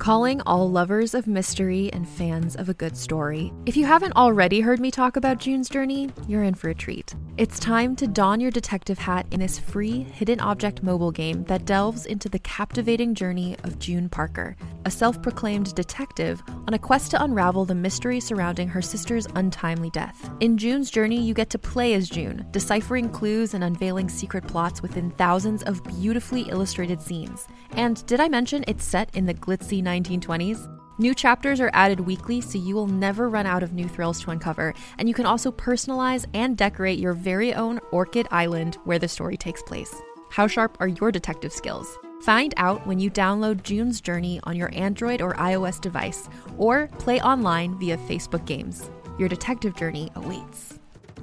Calling all lovers of mystery and fans of a good story. If you haven't already heard me talk about June's Journey, you're in for a treat. It's time to don your detective hat in this free hidden object mobile game that delves into the captivating journey of June Parker, a self-proclaimed detective on a quest to unravel the mystery surrounding her sister's untimely death. In June's Journey, you get to play as June, deciphering clues and unveiling secret plots within thousands of beautifully illustrated scenes. And did I mention it's set in the glitzy 1920s? New chapters are added weekly, so you will never run out of new thrills to uncover, and you can also personalize and decorate your very own Orchid Island where the story takes place. How sharp are your detective skills? Find out when you download June's Journey on your Android or iOS device, or play online via Facebook Games. Your detective journey awaits.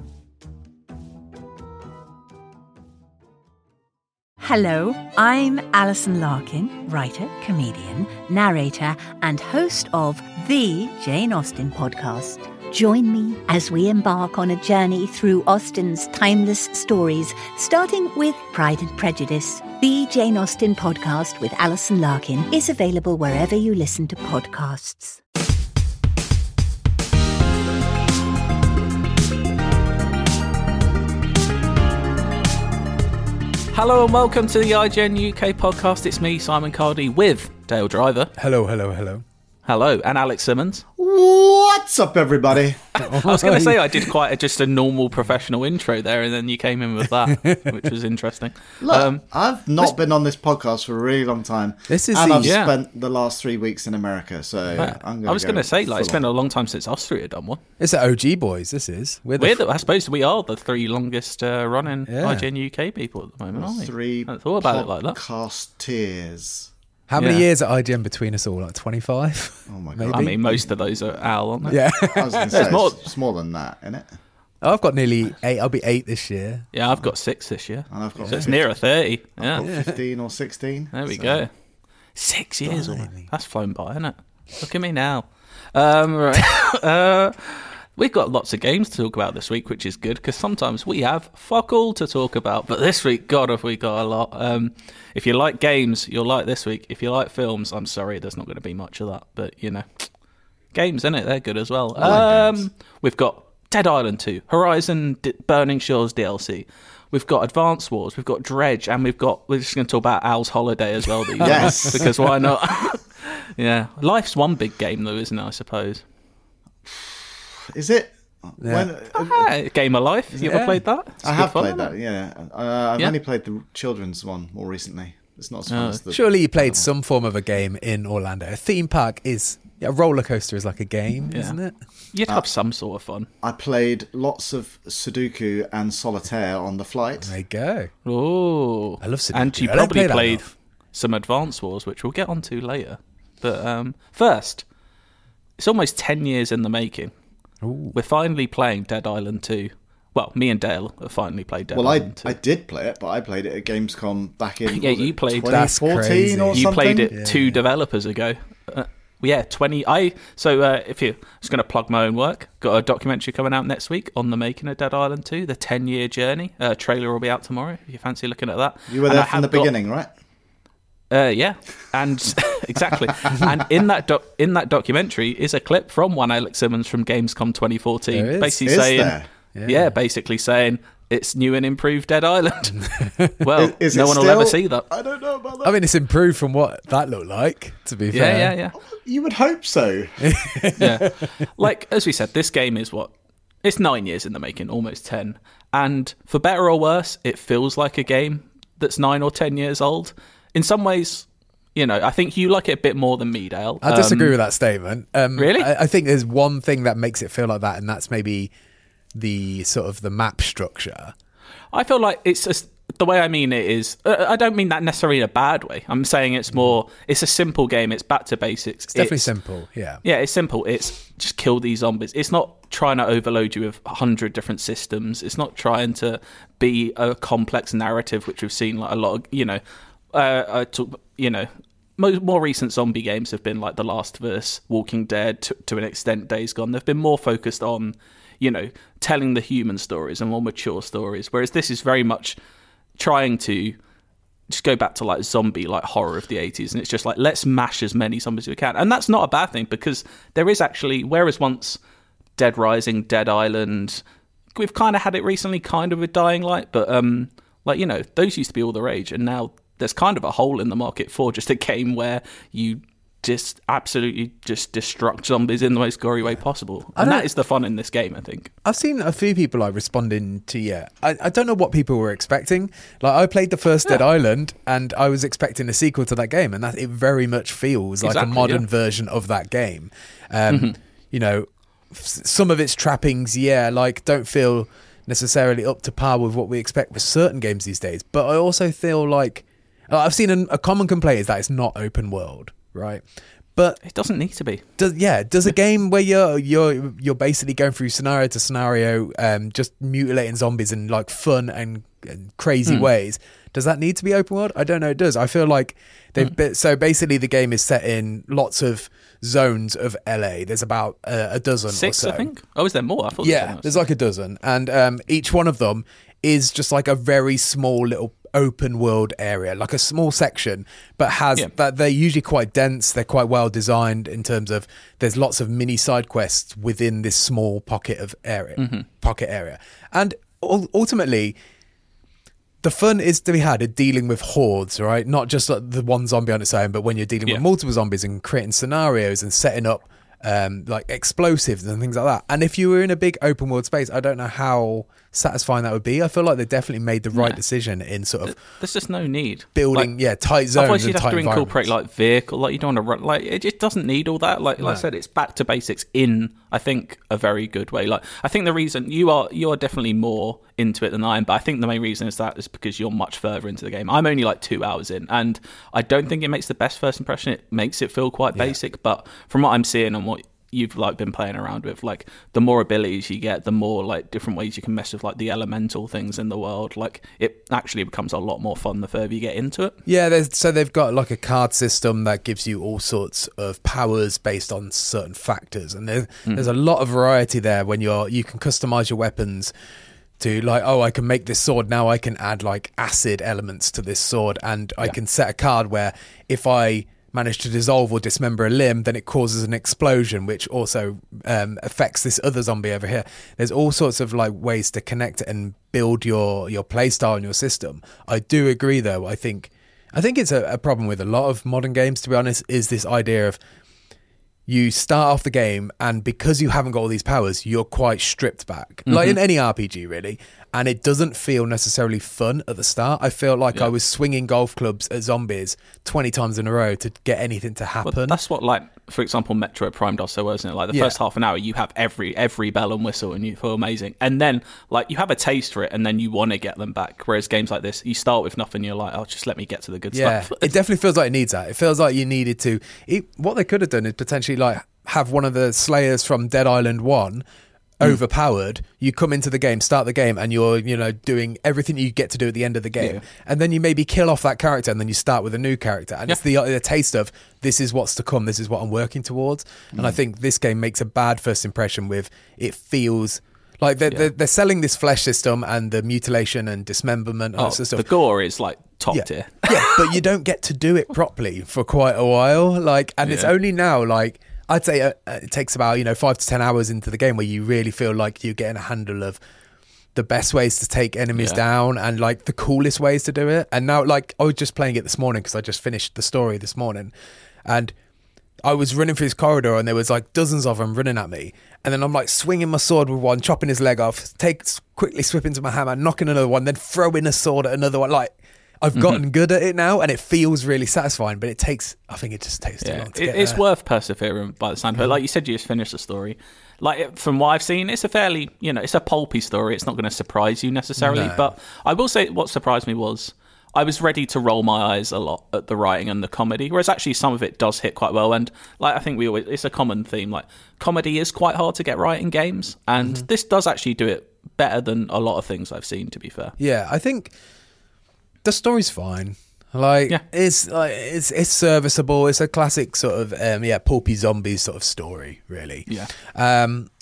Hello, I'm Alison Larkin, writer, comedian, narrator, and host of the Jane Austen podcast. Join me as we embark on a journey through Austen's timeless stories, starting with Pride and Prejudice. The Jane Austen podcast with Alison Larkin is available wherever you listen to podcasts. Hello and welcome to the IGN UK podcast. It's me, Simon Cardy, with Dale Driver. Hello, hello, hello. Hello, and Alex Simmons. What's up, everybody? I was going to say I did quite just a normal professional intro there, and then you came in with that, which was interesting. Look, I've not been on this podcast for a really long time, and I've spent the last 3 weeks in America, so I'm I was going to say, it's been a long time since Austria had done one. It's the OG boys, this is. I suppose we are the three longest running IGN UK people at the moment, aren't we? Three I thought about it like that. podcast tiers. How many years at IGN between us all? Like 25? Oh my god! Maybe? I mean, most of those are Al, aren't they? Yeah. I was going to say, it's more than that, isn't it? Oh, I've got nearly 8. I'll be 8 this year. Yeah, I've got 6 this year. And I've got so it's nearer 30. I've got 15 or 16. There we go. 6 years already. That's flown by, isn't it? Look at me now. Right. We've got lots of games to talk about this week, which is good, because sometimes we have fuck all to talk about. But this week, God, have we got a lot. If you like games, you'll like this week. If you like films, I'm sorry, there's not going to be much of that. But, you know, games, innit? They're good as well. We've got Dead Island 2, Horizon Burning Shores DLC. We've got Advance Wars, we've got Dredge, and we're just going to talk about Al's Holiday as well. Yes. Because why not? Yeah. Life's one big game, though, isn't it, I suppose? Is it? Yeah. Game of Life. You ever played that? I have played that, yeah. I've only played the children's one more recently. It's not as fun as the... Surely you played some form of a game in Orlando. A theme park is... a roller coaster is like a game, isn't it? You'd have some sort of fun. I played lots of Sudoku and Solitaire on the flight. There you go. Oh, I love Sudoku. And you probably played some Advance Wars, which we'll get onto later. But first, it's almost 10 years in the making. Ooh. We're finally playing Dead Island 2. Well, me and Dale have finally played Dead Island 2. I did play it, but I played it at Gamescom back in you played 2014 or something. You played it 2 developers ago. If you're just going to plug my own work, got a documentary coming out next week on the making of Dead Island 2, the 10-year journey. Trailer will be out tomorrow if you fancy looking at that. You were there from the beginning, right? Yeah, and exactly. And in that documentary is a clip from one Alex Simmons from Gamescom 2014, basically saying, basically saying it's new and improved Dead Island. Well, no one will ever see that. I don't know about that. I mean, it's improved from what that looked like, to be fair. Yeah. You would hope so. Yeah. Like, as we said, this game is it's 9 years in the making, almost 10. And for better or worse, it feels like a game that's 9 or 10 years old. In some ways, you know, I think you like it a bit more than me, Dale. I disagree with that statement. Really? I think there's one thing that makes it feel like that, and that's maybe the sort of the map structure. I feel like the way I mean it is, I don't mean that necessarily in a bad way. I'm saying it's a simple game. It's back to basics. It's definitely simple, yeah. Yeah, it's simple. It's just kill these zombies. It's not trying to overload you with 100 different systems. It's not trying to be a complex narrative, which we've seen like a lot of, more recent zombie games have been like The Last of Us, Walking Dead, to an extent Days Gone. They've been more focused on, telling the human stories and more mature stories, whereas this is very much trying to just go back to like zombie like horror of the 80s, and it's just like, let's mash as many zombies as we can. And that's not a bad thing, because there is actually, whereas once Dead Rising, Dead Island, we've kind of had it recently kind of with Dying Light, but like, you know, those used to be all the rage, and now there's kind of a hole in the market for just a game where you just absolutely just destruct zombies in the most gory way possible. And that is the fun in this game, I think. I've seen a few people like responding to, I don't know what people were expecting. Like, I played the first Dead Island, and I was expecting a sequel to that game, and that it very much feels like a modern version of that game. You know, some of its trappings, like, don't feel necessarily up to par with what we expect with certain games these days. But I also feel like, I've seen a common complaint is that it's not open world. Right, but it doesn't need to be. Does a game where you're basically going through scenario to scenario, just mutilating zombies in like fun and crazy ways, does that need to be open world? I don't know. It does. I feel like so basically the game is set in lots of zones of LA. There's about a dozen, 6, or so. I think. Oh, is there more? I thought. There's like a dozen, and each one of them is just like a very small little open world area, like a small section, but has that they're usually quite dense. They're quite well designed in terms of there's lots of mini side quests within this small pocket area. And ultimately, the fun is to be had at dealing with hordes, right? Not just like the one zombie on its own, but when you're dealing with multiple zombies and creating scenarios and setting up like explosives and things like that. And if you were in a big open world space, I don't know how satisfying that would be. I feel like they definitely made the right decision in sort of there's just no need building tight zones. Otherwise you'd have to incorporate like vehicle, like you don't want to run, like it just doesn't need all that. Like I said, it's back to basics in, I think, a very good way. Like I think the reason you are definitely more into it than I am, but I think the main reason is because you're much further into the game. I'm only like 2 hours in, and I don't think it makes the best first impression. It makes it feel quite basic, but from what I'm seeing and what you've like been playing around with, like the more abilities you get, the more like different ways you can mess with like the elemental things in the world, like it actually becomes a lot more fun the further you get into it. So they've got like a card system that gives you all sorts of powers based on certain factors, and there's a lot of variety there when you can customize your weapons to like, I can make this sword now, I can add like acid elements to this sword, and I can set a card where if I manage to dissolve or dismember a limb, then it causes an explosion, which also affects this other zombie over here. There's all sorts of like ways to connect it and build your play style and your system. I do agree, though. I think it's a problem with a lot of modern games, to be honest, is this idea of you start off the game, and because you haven't got all these powers, you're quite stripped back, like in any RPG, really. And it doesn't feel necessarily fun at the start. I feel like I was swinging golf clubs at zombies 20 times in a row to get anything to happen. Well, that's what, like, for example, Metroid Prime does so well, isn't it? Like, the first half an hour, you have every bell and whistle, and you feel amazing. And then, like, you have a taste for it, and then you want to get them back. Whereas games like this, you start with nothing, you're like, just let me get to the good stuff. It definitely feels like it needs that. It feels like you needed to... what they could have done is potentially, like, have one of the Slayers from Dead Island 1 overpowered. You come into the game, start the game, and you're doing everything you get to do at the end of the game, and then you maybe kill off that character, and then you start with a new character, and it's the taste of this is what's to come, this is what I'm working towards. And I think this game makes a bad first impression with it feels like they're selling this flesh system and the mutilation and dismemberment and stuff. The gore is like top tier. But you don't get to do it properly for quite a while, like, and it's only now, like, I'd say it takes about 5 to 10 hours into the game where you really feel like you're getting a handle of the best ways to take enemies down and like the coolest ways to do it. And now, like, I was just playing it this morning because I just finished the story this morning, and I was running through this corridor and there was like dozens of them running at me, and then I'm like swinging my sword with one, chopping his leg off, quickly swip into my hammer, knocking another one, then throwing a sword at another one. Like, I've gotten good at it now, and it feels really satisfying, but I think it just takes too long to get It's there. worth persevering by the sound of it. Like you said, you just finished the story. Like, from what I've seen, it's a fairly, it's a pulpy story. It's not going to surprise you necessarily. No. But I will say what surprised me was I was ready to roll my eyes a lot at the writing and the comedy, whereas actually some of it does hit quite well. And like, I think it's a common theme. Like, comedy is quite hard to get right in games, and this does actually do it better than a lot of things I've seen, to be fair. Yeah, I think the story's fine. Like, it's serviceable. It's a classic sort of pulpy zombie sort of story, really. Yeah.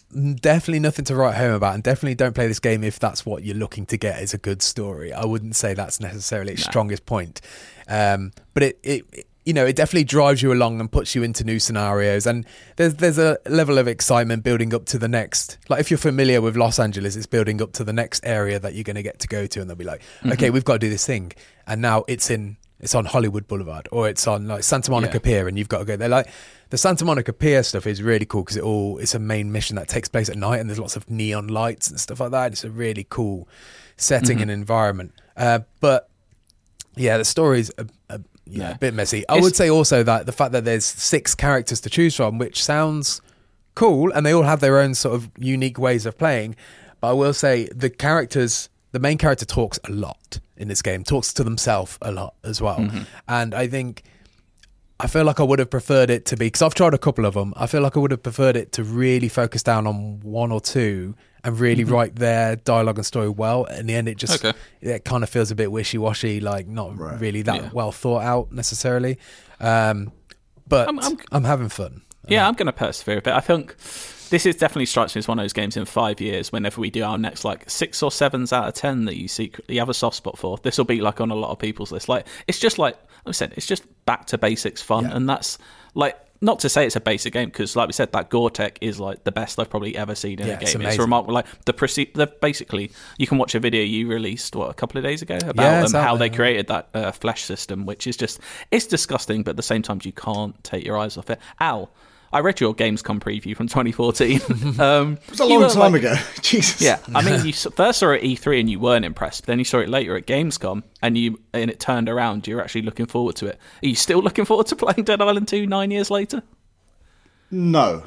definitely nothing to write home about, and definitely don't play this game if that's what you're looking to get is a good story. I wouldn't say that's necessarily its strongest point, but it definitely drives you along and puts you into new scenarios, and there's a level of excitement building up to the next. Like if you're familiar with Los Angeles, it's building up to the next area that you're going to get to go to, and they'll be like, okay, we've got to do this thing, and now it's on Hollywood Boulevard, or it's on like Santa Monica Pier, and you've got to go there. Like the Santa Monica Pier stuff is really cool because it's a main mission that takes place at night, and there's lots of neon lights and stuff like that. It's a really cool setting and environment. But yeah, the story's a bit messy. I would say also that the fact that there's 6 characters to choose from, which sounds cool, and they all have their own sort of unique ways of playing. But I will say the main character talks a lot in this game, talks to themselves a lot as well. And I feel like I would have preferred it to be, because I've tried a couple of them, I feel like I would have preferred it to really focus down on 1 or 2 and really write their dialogue and story well. In the end, it kind of feels a bit wishy-washy, like not really that well thought out necessarily. But I'm having fun. Yeah, I'm going to persevere a bit. I think this definitely strikes me as one of those games in 5 years, whenever we do our next like 6 or 7s out of 10 that you secretly have a soft spot for, this will be like on a lot of people's list. Like it's just like I said, it's just back to basics fun, and that's like, not to say it's a basic game, because like we said, that Gore-Tech is like the best I've probably ever seen in a game. It's remarkable. Like basically, you can watch a video you released a couple of days ago about how they created that flesh system, which is just, it's disgusting, but at the same time you can't take your eyes off it. Al, I read your Gamescom preview from 2014. It was a long time ago. Jesus. Yeah, I mean, you first saw it at E3 and you weren't impressed, but then you saw it later at Gamescom and it turned around. You're actually looking forward to it. Are you still looking forward to playing Dead Island 2 9 years later? No.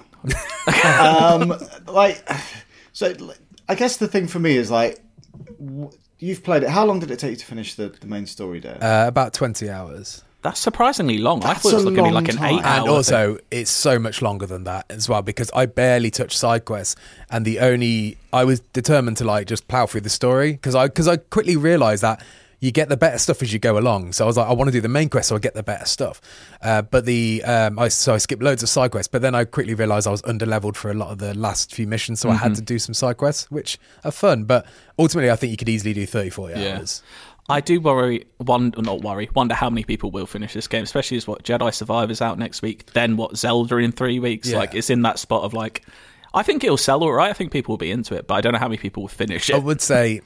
So I guess the thing for me is like, you've played it. How long did it take you to finish the main story there? About 20 hours. That's surprisingly long. I thought it was going to be like an 8 hour. And also, it's so much longer than that as well, because I barely touched side quests, and I was determined to like just plow through the story, because I quickly realised that you get the better stuff as you go along. So I was like, I want to do the main quest so I get the better stuff. But I skipped loads of side quests, but then I quickly realised I was under-leveled for a lot of the last few missions, so I had to do some side quests, which are fun. But ultimately, I think you could easily do 30, 40 hours. I do wonder how many people will finish this game, especially as what Jedi Survivor's out next week, then what Zelda in 3 weeks. Yeah. Like, it's in that spot of like, I think it'll sell all right. I think people will be into it, but I don't know how many people will finish it. I would say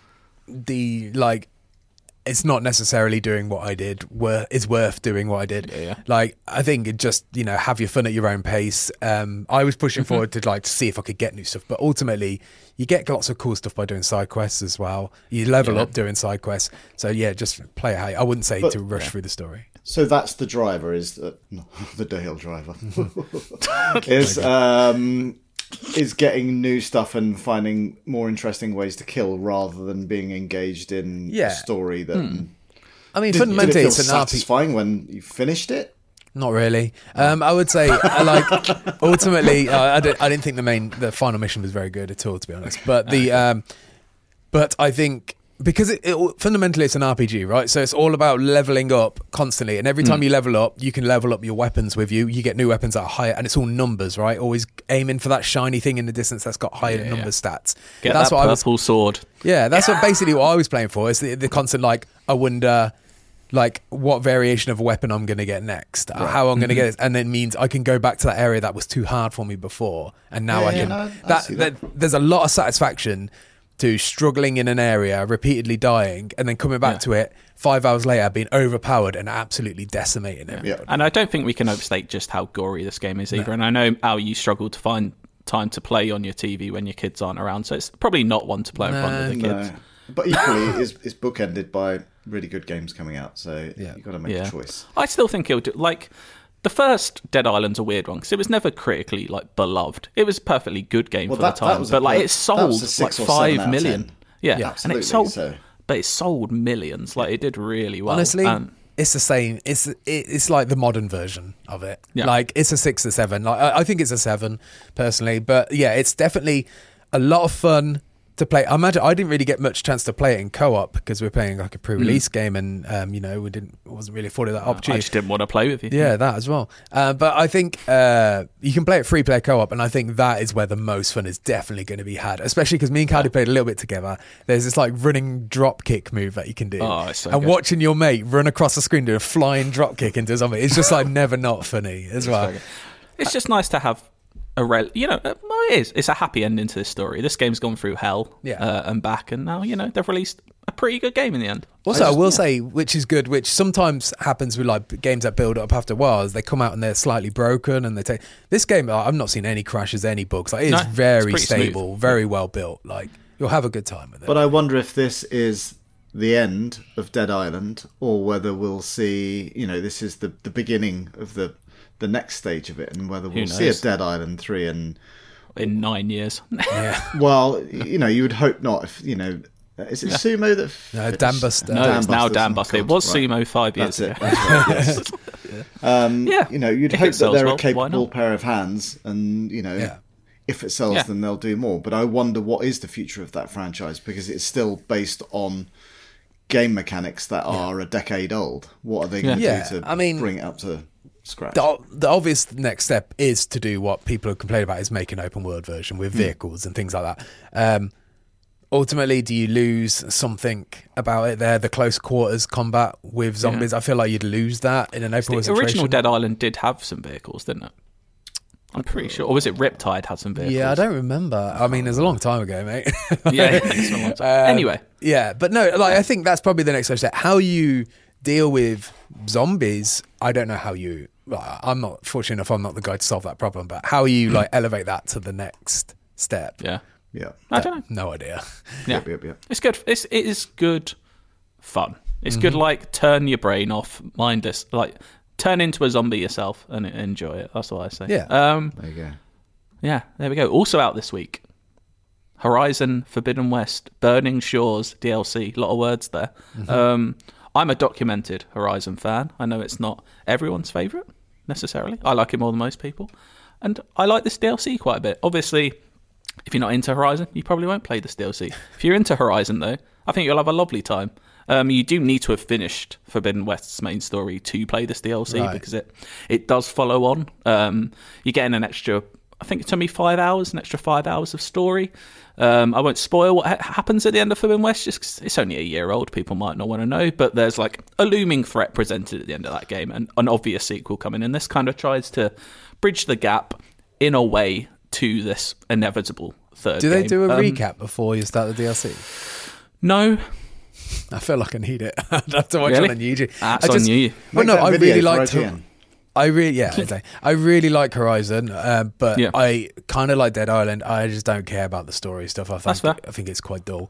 it's not necessarily doing what I did. It's worth doing what I did. Yeah. Like, I think it just, have your fun at your own pace. I was pushing forward to see if I could get new stuff, but ultimately you get lots of cool stuff by doing side quests as well. You level up doing side quests. So yeah, just play it how I wouldn't say to rush through the story. So that's the driver, is the Dale driver. is getting new stuff and finding more interesting ways to kill rather than being engaged in a story that... I mean, fundamentally, did it feel it's satisfying when you finished it? Not really. I would say, ultimately, I didn't think the final mission was very good at all, to be honest. But but I think because it fundamentally it's an RPG, right? So it's all about leveling up constantly, and every time you level up, you can level up your weapons with you. You get new weapons that are higher, and it's all numbers, right? Always aiming for that shiny thing in the distance that's got higher number stats. That's that purple sword. Yeah, that's basically what I was playing for. Is the constant I wonder, what variation of a weapon I'm going to get next, how I'm going to get it, and it means I can go back to that area that was too hard for me before, and now I can. There's a lot of satisfaction to struggling in an area, repeatedly dying, and then coming back to it 5 hours later, being overpowered and absolutely decimating it. Yeah. And I don't think we can overstate just how gory this game is either. And I know, Al, you struggle to find time to play on your TV when your kids aren't around, so it's probably not one to play in front of the kids. No. But equally, it's bookended by really good games coming out, so you've got to make a choice. I still think it'll do, the first Dead Island's a weird one because it was never critically beloved. It was a perfectly good game for the time, but it sold 5 million. Yeah, and it sold, but it sold millions. It did really well. Honestly, it's the same. It's like the modern version of it. Yeah. It's a 6 or 7. I think it's a 7 personally, but yeah, it's definitely a lot of fun. to play. I imagine I didn't really get much chance to play it in co-op because we're playing like a pre-release game, and wasn't really afforded that opportunity. I just didn't want to play with you. Yeah, that as well. But I think you can play it free-play co-op, and I think that is where the most fun is definitely going to be had. Especially because me and Cardi played a little bit together. There's this like running drop kick move that you can do, it's so and good. watching your mate run across the screen do a flying drop kick into a zombie, it's just like never not funny as well. It's just nice to have it's a happy ending to this story. This game's gone through hell and back, and now they've released a pretty good game in the end. Also, I will say, which is good, which sometimes happens with like games that build up after a while, is they come out and they're slightly broken, and they take this game. I've not seen any crashes, any bugs. Like it's very stable, smooth. very well built. Like you'll have a good time with it. But I wonder if this is the end of Dead Island, or whether we'll see, this is the beginning of the next stage of it, and whether we'll see a Dead Island 3 in 9 years. Well, you would hope not. If is it Sumo that? No, Dambuster. No, it's now Dambuster. It was Sumo 5 years ago. That's right, yes. You'd hope that they're a capable pair of hands, and if it sells, then they'll do more. But I wonder what is the future of that franchise, because it's still based on game mechanics that are a decade old. What are they going to do to bring it up to scratch? The obvious next step is to do what people have complained about, is make an open world version with vehicles and things like that. Ultimately, do you lose something about it there? The close quarters combat with zombies, I feel like you'd lose that in an open world situation. The original Dead Island did have some vehicles, didn't it? I'm pretty sure. Or was it Riptide had some vehicles? Yeah, I don't remember. I mean, it was a long time ago, mate. It's a long time. Anyway. Yeah, but no, I think that's probably the next step. How you deal with zombies, I don't know how you... I'm not fortunate enough. I'm not the guy to solve that problem. But how you elevate that to the next step? Yeah. I don't know. No idea. Yeah. It's good. It is good fun. It's good. Turn your brain off, mindless. Turn into a zombie yourself and enjoy it. That's what I say. Yeah. There you go. Yeah. There we go. Also out this week, Horizon Forbidden West, Burning Shores DLC. A lot of words there. I'm a documented Horizon fan. I know it's not everyone's favourite, necessarily. I like it more than most people. And I like this DLC quite a bit. Obviously, if you're not into Horizon, you probably won't play this DLC. If you're into Horizon, though, I think you'll have a lovely time. You do need to have finished Forbidden West's main story to play this DLC, because it does follow on. You're getting an extra, I think it took me 5 hours, an extra 5 hours of story. I won't spoil what happens at the end of Forbidden West, just 'cause it's only a year old. People might not want to know, but there's a looming threat presented at the end of that game, and an obvious sequel coming. And this kind of tries to bridge the gap in a way to this inevitable third game. Do they do a recap before you start the DLC? No. I feel like I need it. I'd have to watch it on YouTube. That's on you. Well, no, I really liked it. I really like Horizon, but I kind of like Dead Island. I just don't care about the story stuff. I think it's quite dull,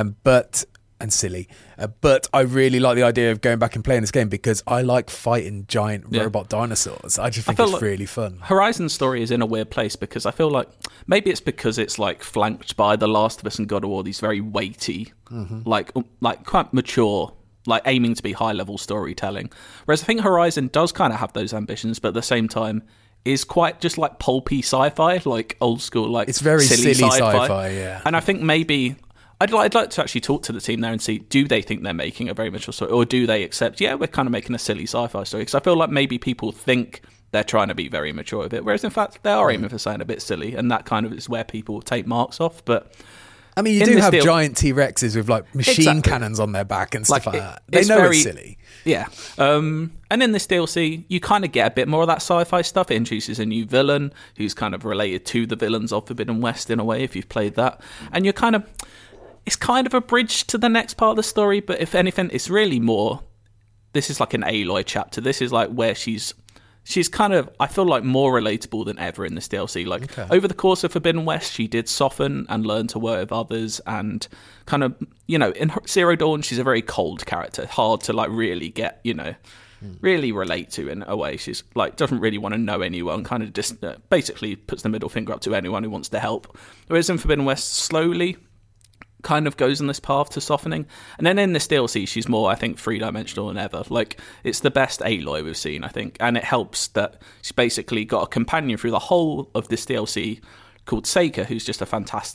and silly. But I really like the idea of going back and playing this game, because I like fighting giant robot dinosaurs. I just think it's really fun. Horizon's story is in a weird place, because I feel like maybe it's because it's flanked by The Last of Us and God of War, these very weighty, quite mature, aiming to be high-level storytelling. Whereas I think Horizon does kind of have those ambitions, but at the same time is quite just pulpy sci-fi, old school, it's very silly sci-fi, yeah. And I think maybe I'd like to actually talk to the team there and see, do they think they're making a very mature story, or do they accept, we're kind of making a silly sci-fi story? Because I feel like maybe people think they're trying to be very mature with it, whereas in fact they are aiming for something a bit silly, and that kind of is where people take marks off. But I mean, you do have giant T-Rexes with machine cannons on their back and stuff like that. They know it's silly. Yeah. And in this DLC, you kind of get a bit more of that sci-fi stuff. It introduces a new villain who's kind of related to the villains of Forbidden West in a way, if you've played that. And it's kind of a bridge to the next part of the story, but if anything, it's really more, this is an Aloy chapter. This is where she's kind of, I feel more relatable than ever in this DLC. Over the course of Forbidden West, she did soften and learn to work with others, and kind of, in Zero Dawn, she's a very cold character, hard to really get, really relate to in a way. She's doesn't really want to know anyone, kind of just basically puts the middle finger up to anyone who wants to help. Whereas in Forbidden West, slowly kind of goes on this path to softening, and then in this DLC she's more, I think, three-dimensional than ever. It's the best Aloy we've seen, I think, and it helps that she's basically got a companion through the whole of this DLC called Seika, who's just a fantastic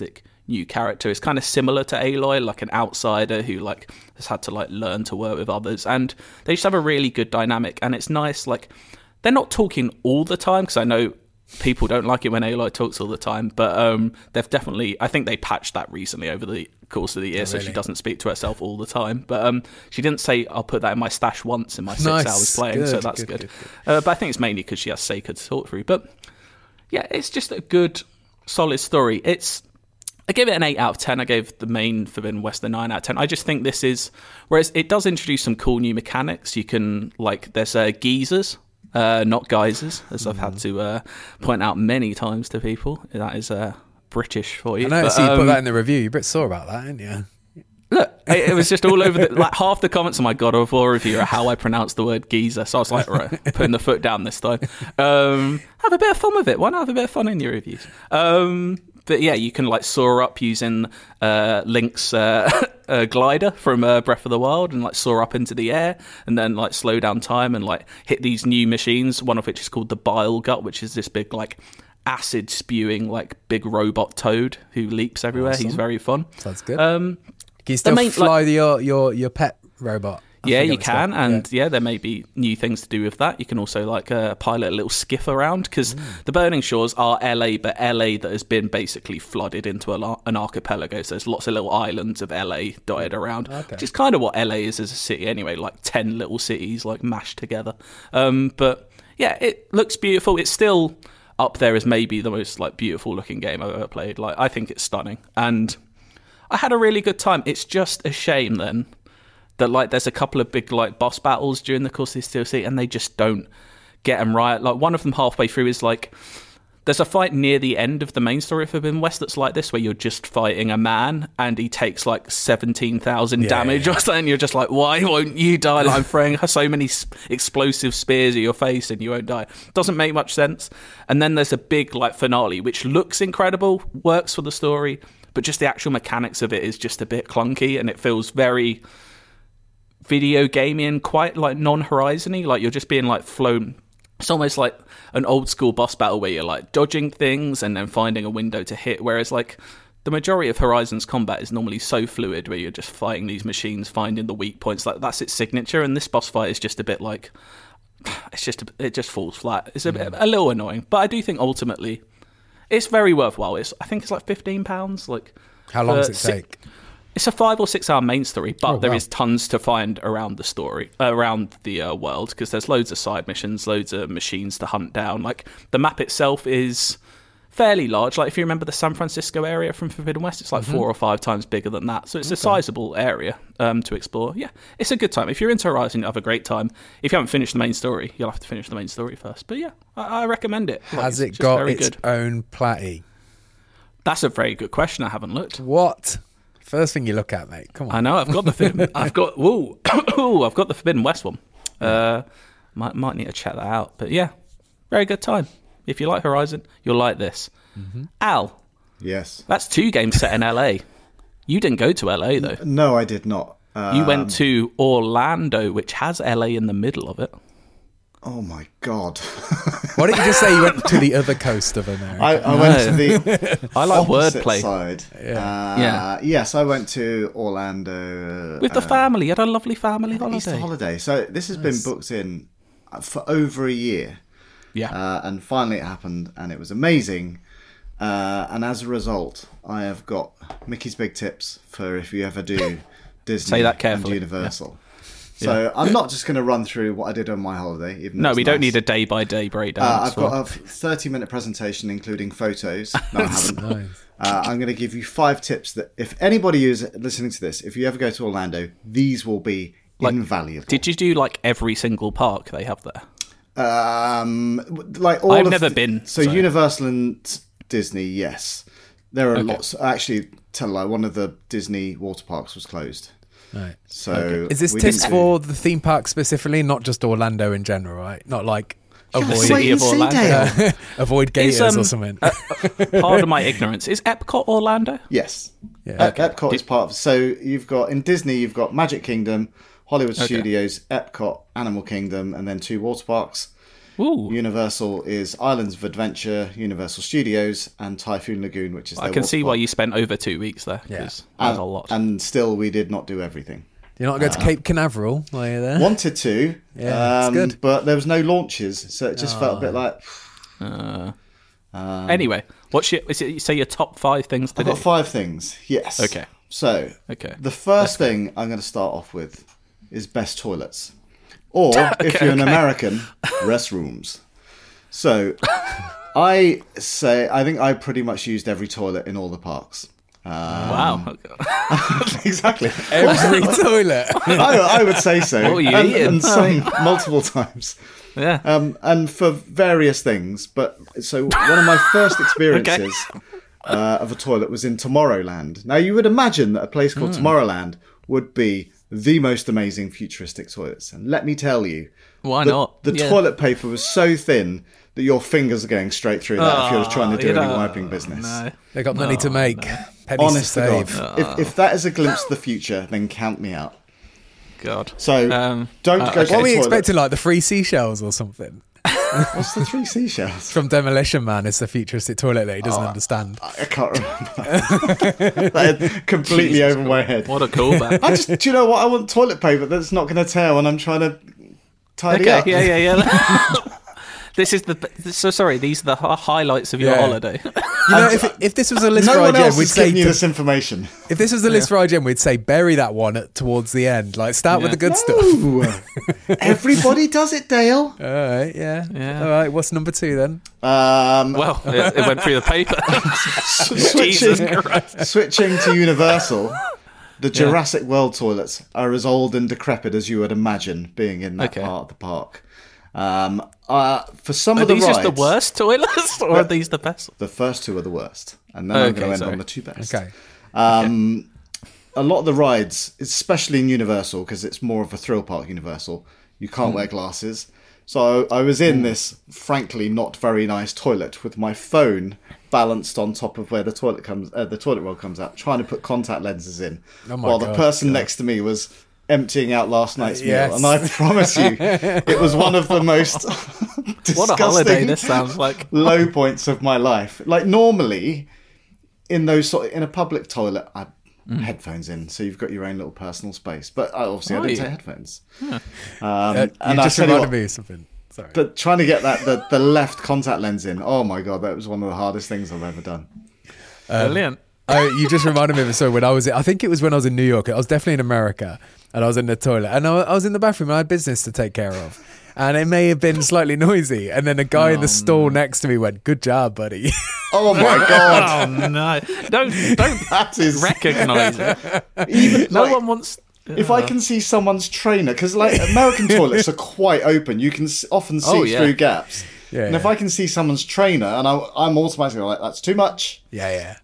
new character. It's kind of similar to Aloy, like an outsider who like has had to like learn to work with others, and they just have a really good dynamic. And it's nice, like they're not talking all the time, because I know people don't like it when Aloy talks all the time, but they've definitely, I think they patched that recently over the course of the year, so she doesn't speak to herself all the time. But she didn't say, I'll put that in my stash once in my 6 hours playing, good, so that's good. But I think it's mainly because she has Seika to talk through. But yeah, it's just a good, solid story. I gave it an 8 out of 10. I gave the main Forbidden West a 9 out of 10. I just think this is, whereas it does introduce some cool new mechanics. You can, like, there's geysers, not geysers, as I've had to point out many times to people. That is British for you. I noticed you put that in the review. You're a bit sore about that, aren't you? Look, it was just all over like half the comments on my God of War review are how I pronounce the word geezer. So I was like, right, putting the foot down this time. Have a bit of fun with it. Why not have a bit of fun in your reviews? But yeah, you can like soar up using Link's glider from Breath of the Wild, and like soar up into the air, and then like slow down time and like hit these new machines. One of which is called the Bile Gut, which is this big like acid spewing like big robot toad who leaps everywhere. Awesome. He's very fun. Sounds good. Can you still fly your pet robot? Yeah, you can, and yeah, there may be new things to do with that. You can also like pilot a little skiff around, because the Burning Shores are LA, but LA that has been basically flooded into an archipelago. So there's lots of little islands of LA dotted around, which is kind of what LA is as a city anyway, like 10 little cities like mashed together. But yeah, it looks beautiful. It's still up there as maybe the most like beautiful looking game I've ever played. Like, I think it's stunning, and I had a really good time. It's just a shame then that like there's a couple of big like boss battles during the course of this DLC, and they just don't get them right. Like one of them halfway through is like there's a fight near the end of the main story of Forbidden West that's like this, where you're just fighting a man and he takes like 17,000 damage or something. You're just like, why won't you die? Like, I'm throwing so many explosive spears at your face and you won't die. Doesn't make much sense. And then there's a big like finale which looks incredible, works for the story, but just the actual mechanics of it is just a bit clunky, and it feels very video gamey and quite like non-Horizon-y. Like you're just being like flown. It's almost like an old school boss battle where you're like dodging things and then finding a window to hit, whereas like the majority of Horizon's combat is normally so fluid where you're just fighting these machines, finding the weak points. Like that's its signature, and this boss fight is just a bit like it just falls flat. It's a little annoying, but I do think ultimately it's very worthwhile. I think it's like £15. Like, how long does it take? It's a 5 or 6 hour main story, but there is tons to find around the story, around the world, because there's loads of side missions, loads of machines to hunt down. Like the map itself is fairly large. Like if you remember the San Francisco area from Forbidden West, it's like 4 or 5 times bigger than that. So it's a sizable area to explore. Yeah, it's a good time. If you're into Horizon, you'll have a great time. If you haven't finished the main story, you'll have to finish the main story first. But yeah, I recommend it. Like, has it got its own Platy? That's a very good question. I haven't looked. What? First thing you look at, mate. Come on. I know. I've got the I've got the Forbidden West one. Might need to check that out. But yeah, very good time. If you like Horizon, you'll like this. Al. Yes. That's 2 games set in LA. You didn't go to LA though. No, I did not. You went to Orlando, which has LA in the middle of it. Oh my God. Why didn't you just say you went to the other coast of America? I went to the I like opposite wordplay. Side. Yes, I went to Orlando. With the family. You had a lovely family holiday. Easter holiday. So this has been booked in for over a year. Yeah. And finally it happened, and it was amazing. And as a result, I have got Mickey's Big Tips for if you ever do Disney Say that carefully. and Universal. So I'm not just going to run through what I did on my holiday. Even no, we don't need a day-by-day breakdown. I've got a 30-minute presentation including photos. No, I haven't. Nice. I'm going to give you 5 tips that if anybody is listening to this, if you ever go to Orlando, these will be invaluable. Did you do like every single park they have there? Like all I've never been. So Universal and Disney, yes. There are lots. Actually, tell a lie, one of the Disney water parks was closed. Right. So is this tips for the theme park specifically, not just Orlando in general, right? Not like avoid City of Orlando. Avoid gators or something. Pardon my ignorance. Is Epcot Orlando? Yes. Yeah. Epcot is part of. So you've got in Disney, you've got Magic Kingdom, Hollywood Studios, Epcot, Animal Kingdom, and then 2 water parks. Ooh. Universal is Islands of Adventure, Universal Studios, and Typhoon Lagoon, which is their I can see water why park. you spent over 2 weeks there. Yeah. There's a lot. And still, we did not do everything. You're not going to Cape Canaveral while you're there? Wanted to, Yeah, it's good. but there was no launches, so it just felt a bit like... Anyway, you say your top 5 things to I've do? got 5 things, yes. Okay. So, Okay. the first thing I'm going to start off with is best toilets. Or, if you're an American, restrooms. So, I think I pretty much used every toilet in all the parks. Wow. Exactly. Every toilet. I would say so. What were you eating? And some multiple times. Yeah. And for various things. But so one of my first experiences of a toilet was in Tomorrowland. Now, you would imagine that a place called Tomorrowland would be the most amazing futuristic toilets. And let me tell you, Why not? The toilet paper was so thin that your fingers are going straight through that if you're trying to do any wiping business. No. They got money to make. Pennies Honest to to save. God. If that is a glimpse of the future, then count me out. God. So don't go to What the were we toilet. expecting, like the 3 seashells or something? What's the 3 seashells? From Demolition Man, it's the futuristic toilet that he doesn't understand. I can't remember. That had completely over my head. What a callback. Do you know what? I want toilet paper that's not going to tear when I'm trying to tidy up. Yeah. These are the highlights of your holiday. You know, if this was a list for No one IGN, else we'd is say giving you this information. if this was the list for IGN, we'd say bury that one towards the end. Like start with the good stuff. Ooh. Everybody does it, Dale. All right, yeah. Yeah. All right, what's number 2 then? Well, it went through the paper. Jesus Christ. Switching to Universal, the Jurassic World toilets are as old and decrepit as you would imagine being in that part of the park. For some of the rides, Are these just the worst toilets, or are these the best? The first 2 are the worst, and then I'm going to end on the 2 best. Okay. A lot of the rides, especially in Universal, because it's more of a thrill park Universal, you can't wear glasses. So I was in this, frankly, not very nice toilet with my phone balanced on top of where the toilet roll comes out, trying to put contact lenses in, while the person next to me was emptying out last night's meal. And I promise you, it was one of the most what a holiday this sounds like. low points of my life. Like normally, in a public toilet, I headphones in, so you've got your own little personal space. But obviously, I didn't take headphones. Yeah. And you just reminded me of something. Sorry. But trying to get the left contact lens in, oh my God, that was one of the hardest things I've ever done. Brilliant. You just reminded me of it. So when I think it was when I was in New York. I was definitely in America, and I was in the toilet, and I was in the bathroom, and I had business to take care of, and it may have been slightly noisy. And then a guy in the stall next to me went, "Good job, buddy." Oh my God! Oh no! Don't That is recognise it. even No like, one wants. If I can see someone's trainer, because like American toilets are quite open, you can often see through gaps. Yeah, and if I can see someone's trainer, and I'm automatically like, that's too much. Yeah.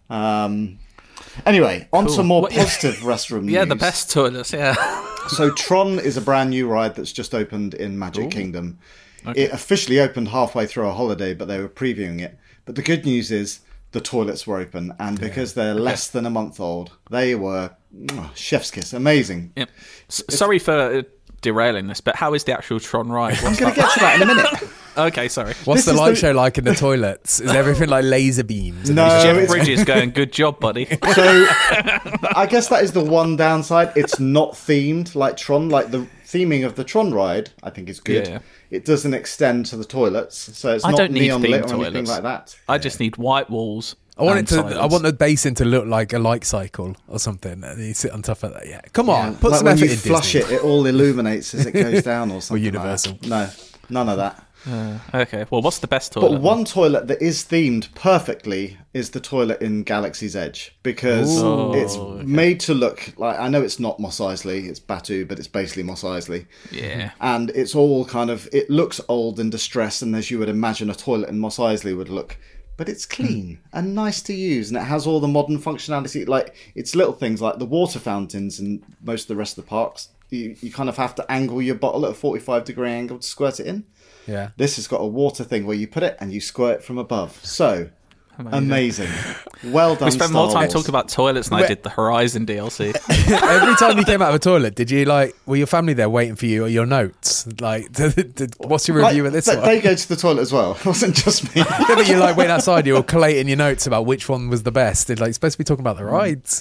Anyway, on to more positive restroom news. Yeah, the best toilets. Yeah. So Tron is a brand new ride that's just opened in Magic Kingdom. Okay. It officially opened halfway through our holiday, but they were previewing it. But the good news is the toilets were open, and because they're less than a month old, they were chef's kiss, amazing. Yep. Sorry for derailing this, but how is the actual Tron ride? I'm going to get to that in a minute. Okay, sorry. What's the light show like in the toilets? Is everything like laser beams? No, Jeff Bridges going, good job, buddy. So I guess that is the one downside. It's not themed like Tron. Like the theming of the Tron ride, I think is good. Yeah. It doesn't extend to the toilets, so it's I not don't need neon lit themed or anything toilets. like that. I just need white walls. I want and it to. silence. I want the basin to look like a light cycle or something. And you sit on top of that. Yeah, come on, put like some when effort you in flush Disney. it all illuminates as it goes down or something. Universal. Like that. No, none of that. Okay, well, what's the best toilet? But one toilet that is themed perfectly is the toilet in Galaxy's Edge, because it's made to look like, I know it's not Mos Eisley, it's Batuu, but it's basically Mos Eisley. Yeah. And it's all kind of, it looks old and distressed, and as you would imagine a toilet in Mos Eisley would look, but it's clean and nice to use, and it has all the modern functionality. Like, it's little things like the water fountains in most of the rest of the parks. You kind of have to angle your bottle at a 45-degree angle to squirt it in. Yeah. This has got a water thing where you put it and you squirt from above. So, Amazing. Well done. We spent more time talking about toilets than I did the Horizon DLC. Every time you came out of a toilet, did you were your family there waiting for you or your notes? What's your review of this one? They go to the toilet as well. It wasn't just me. Yeah, but you wait outside, you were collating your notes about which one was the best. You're supposed to be talking about the rides.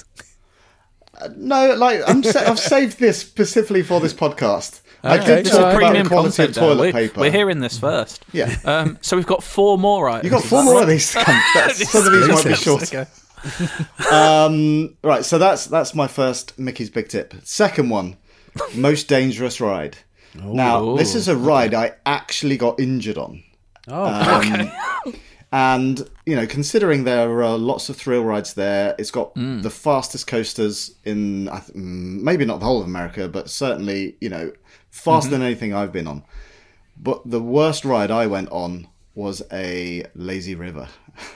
No, I've saved this specifically for this podcast. Okay. I did talk about the quality of toilet paper. We're hearing this first. Yeah. So we've got 4 more items. You've got 4 more of these. Some of these might be short. Okay. Right, so that's my first Mickey's Big Tip. Second one, most dangerous ride. Ooh. Now, this is a ride I actually got injured on. Okay. And, considering there are lots of thrill rides there, it's got the fastest coasters in, maybe not the whole of America, but certainly, faster than anything I've been on. But the worst ride I went on was a lazy river.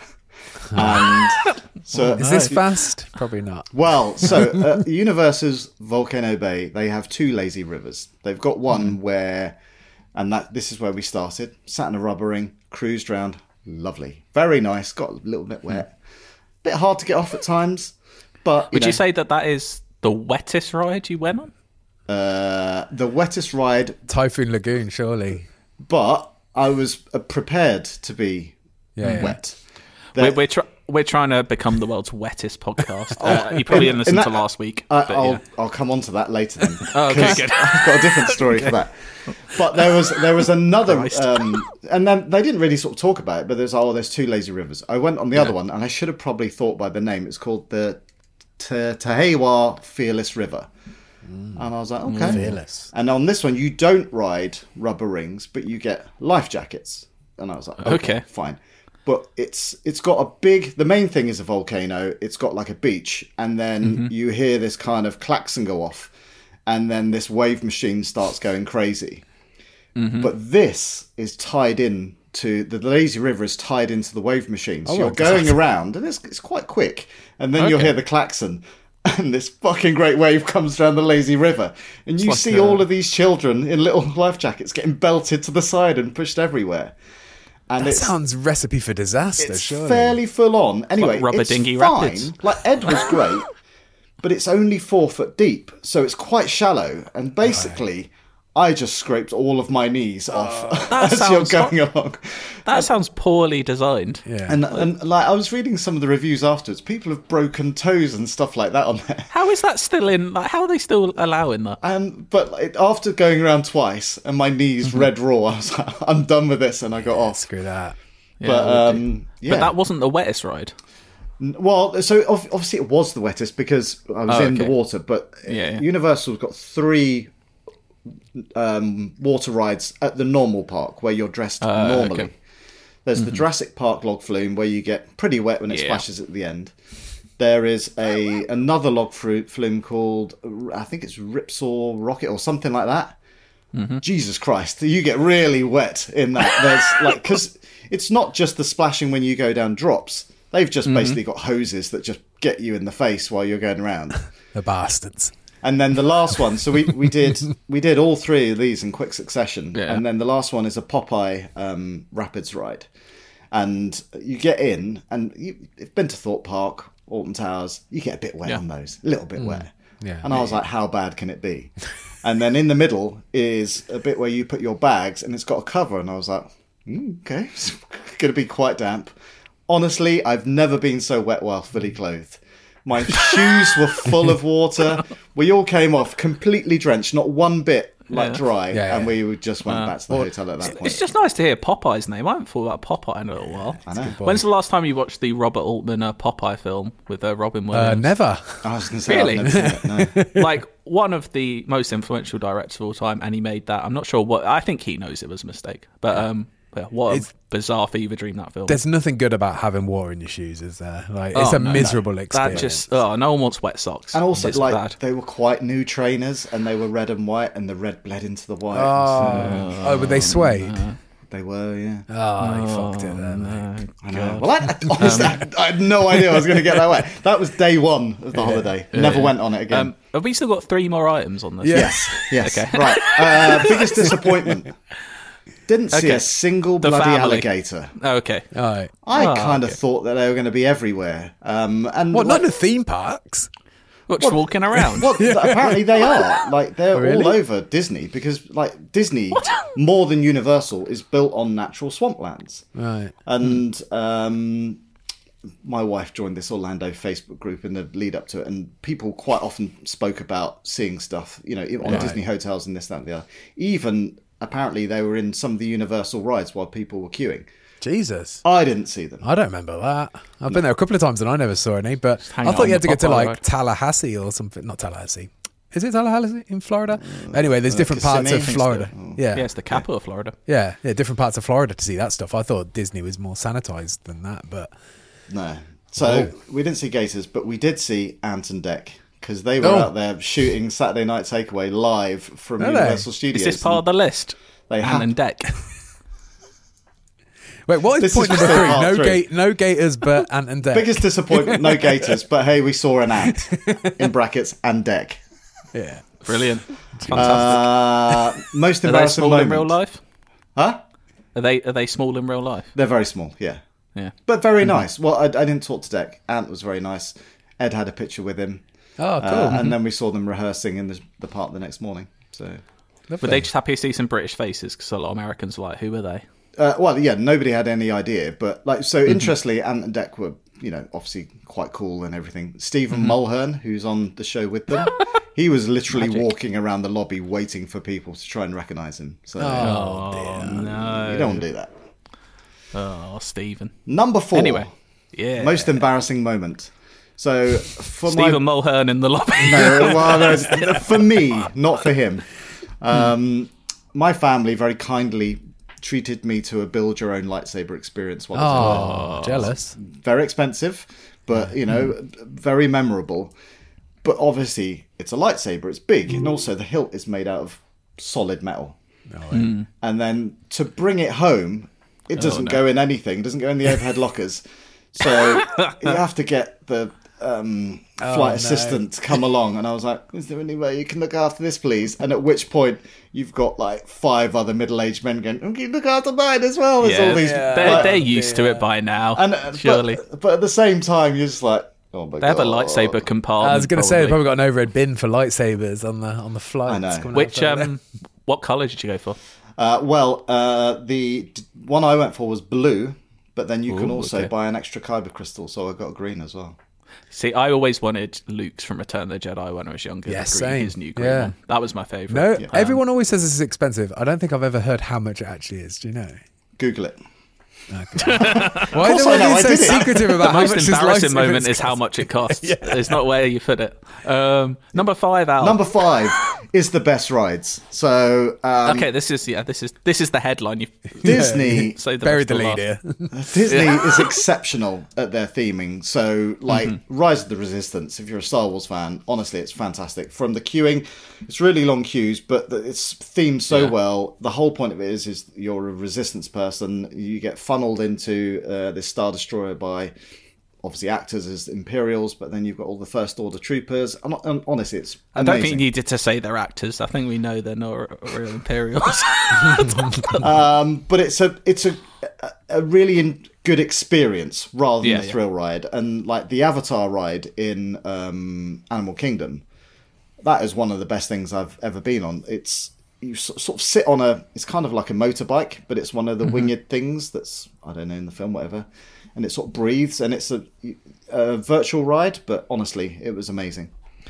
And so is this fast? Probably not. Well, so Universal's Volcano Bay, they have 2 lazy rivers. They've got one where, and this is where we started, sat in a rubber ring, cruised around. Lovely. Very nice. Got a little bit wet. Bit hard to get off at times. But Would you say that is the wettest ride you went on? The wettest ride. Typhoon Lagoon, surely. But I was prepared to be wet. We're trying to become the world's wettest podcast. You probably didn't listen to last week. I'll come on to that later then. Okay, good. I've got a different story for that. But there was another, and then they didn't really sort of talk about it. But there's 2 lazy rivers. I went on the other one, and I should have probably thought by the name. It's called the Tahewa Fearless River. And I was like, okay. Fearless. And on this one, you don't ride rubber rings, but you get life jackets. And I was like, okay. Fine. But it's got the main thing is a volcano. It's got a beach. And then you hear this kind of klaxon go off. And then this wave machine starts going crazy. But this is tied in to, the lazy river is tied into the wave machine. So you're going around, and it's quite quick. And then you'll hear the klaxon. And this fucking great wave comes down the lazy river. And you see all of these children in little life jackets getting belted to the side and pushed everywhere. And that sounds recipe for disaster, it's surely. Fairly full on. Anyway, rubber dinghy fine. rapids. Ed was great, but it's only 4 foot deep, so it's quite shallow. And basically, I just scraped all of my knees off as you're going along. That sounds poorly designed. Yeah. And I was reading some of the reviews afterwards. People have broken toes and stuff like that on there. How is that still in? How are they still allowing that? But after going around twice and my knees red raw, I was like, I'm done with this, and I got off. Screw that. But but that wasn't the wettest ride. Well, so obviously it was the wettest because I was in the water. But Universal's got 3 water rides at the normal park where you're dressed normally. Okay. There's the Jurassic Park log flume where you get pretty wet when it splashes at the end. There is another log flume called, I think it's Ripsaw Rocket or something like that. Jesus Christ, you get really wet in that. There's because it's not just the splashing when you go down drops. They've just basically got hoses that just get you in the face while you're going around. The bastards. And then the last one, so we did all 3 of these in quick succession. Yeah. And then the last one is a Popeye Rapids ride. And you get in, and you've been to Thorpe Park, Alton Towers, you get a bit wet on those, a little bit wet. Yeah. And I was like, how bad can it be? And then in the middle is a bit where you put your bags, and it's got a cover. And I was like, okay, it's going to be quite damp. Honestly, I've never been so wet while fully clothed. My shoes were full of water. We all came off completely drenched, not one bit dry. And we just went back to the hotel at that point. It's just nice to hear Popeye's name. I haven't thought about Popeye in a little while. I know. When's the last time you watched the Robert Altman Popeye film with Robin Williams? Never. I was going to say, really? I've never seen it, no. Like, one of the most influential directors of all time, and he made that. I'm not sure what. I think he knows it was a mistake. But what a bizarre fever dream that film. There's nothing good about having water in your shoes, is there? It's a miserable experience. No one wants wet socks. And also, they were quite new trainers, and they were red and white, and the red bled into the white. But they swayed? They were, yeah. Oh, you fucked it then. No, I know. Well, honestly, I had no idea I was going to get that way. That was day 1 of the holiday. Never went on it again. Have we still got 3 more items on this? Yes. Okay. Right. Biggest disappointment. Didn't see a single bloody alligator. Oh, okay. All right. I kind of thought that they were going to be everywhere. And what, not the theme parks? Just walking around. Well, apparently they are. Like, they're all over Disney because, like, Disney, more than Universal, is built on natural swamplands. Right. And my wife joined this Orlando Facebook group in the lead up to it, and people quite often spoke about seeing stuff, you know, on Disney hotels and this, that, and the other. Even, apparently, they were in some of the Universal rides while people were queuing. Jesus. I didn't see them. I don't remember that. I've been there a couple of times and I never saw any, but I thought you had to get to like Tallahassee or something. Not Tallahassee. Is it Tallahassee in Florida? Anyway, there's different parts of Florida. Yeah, it's the capital of Florida. Yeah, different parts of Florida to see that stuff. I thought Disney was more sanitized than that, but... No. So we didn't see gators, but we did see Ant and Dec, because they were out there shooting Saturday Night Takeaway live from Universal Studios. Is this part of the list? Ant and Dec. Wait, what is point number 3? No gators, but Ant and Dec. Biggest disappointment, no gators, but hey, we saw an ant, in brackets, and Dec. Yeah. Brilliant. It's fantastic. Most embarrassing moment. Are they small in real life? Huh? Are they small in real life? They're very small, yeah. But very nice. Well, I didn't talk to Dec. Ant was very nice. Ed had a picture with him. Oh, cool. And then we saw them rehearsing in the park the next morning. So, were they just happy to see some British faces? Because a lot of Americans were like, who are they? Well, yeah, nobody had any idea, but interestingly, Ant and Dec were, you know, obviously quite cool and everything. Stephen Mulhern, who's on the show with them, he was literally walking around the lobby waiting for people to try and recognise him. So, dear, no, you don't want to do that. Oh, Stephen. Number 4. Anyway, most embarrassing moment. So for Stephen Mulhern in the lobby. No, for me, not for him. My family very kindly treated me to a build your own lightsaber experience. Jealous. Very expensive, but you know, very memorable. But obviously, it's a lightsaber. It's big, and also the hilt is made out of solid metal. And then to bring it home, it doesn't go in anything. It doesn't go in the overhead lockers. So you have to get the flight assistant to come along. And I was like, is there any way you can look after this, please? And at which point, you've got like 5 other middle-aged men going, can you look after mine as well? There's all these, they're used to it by now, and, surely. But at the same time, you're just like, oh my God. They have a lightsaber compartment. I was going to say, they've probably got an overhead bin for lightsabers on the flight. I know. Which, what colour did you go for? The one I went for was blue, but then you can also buy an extra kyber crystal, so I got green as well. See, I always wanted Luke's from Return of the Jedi when I was younger. Yeah, his new green one. That was my favourite. No, everyone always says this is expensive. I don't think I've ever heard how much it actually is. Do you know? Google it. Okay. Why are they so secretive about the how much most embarrassing moment is how much it costs. It's not where you put it. Number 5 out. Number 5 is the best rides. So okay, this is the headline. Disney buried the lead here. Disney is exceptional at their theming. So Rise of the Resistance, if you're a Star Wars fan, honestly, it's fantastic. From the queuing, it's really long queues, but it's themed so well. The whole point of it is you're a Resistance person. You get funneled into this Star Destroyer by obviously actors as Imperials, but then you've got all the First Order troopers. And honestly, it's amazing. I don't think you needed to say they're actors. I think we know they're not real Imperials. But it's a really good experience rather than a thrill ride. And like the Avatar ride in Animal Kingdom, that is one of the best things I've ever been on. You sort of sit on it's kind of like a motorbike, but it's one of the winged things that's, I don't know, in the film, whatever. And it sort of breathes, and it's a virtual ride, but honestly, it was amazing.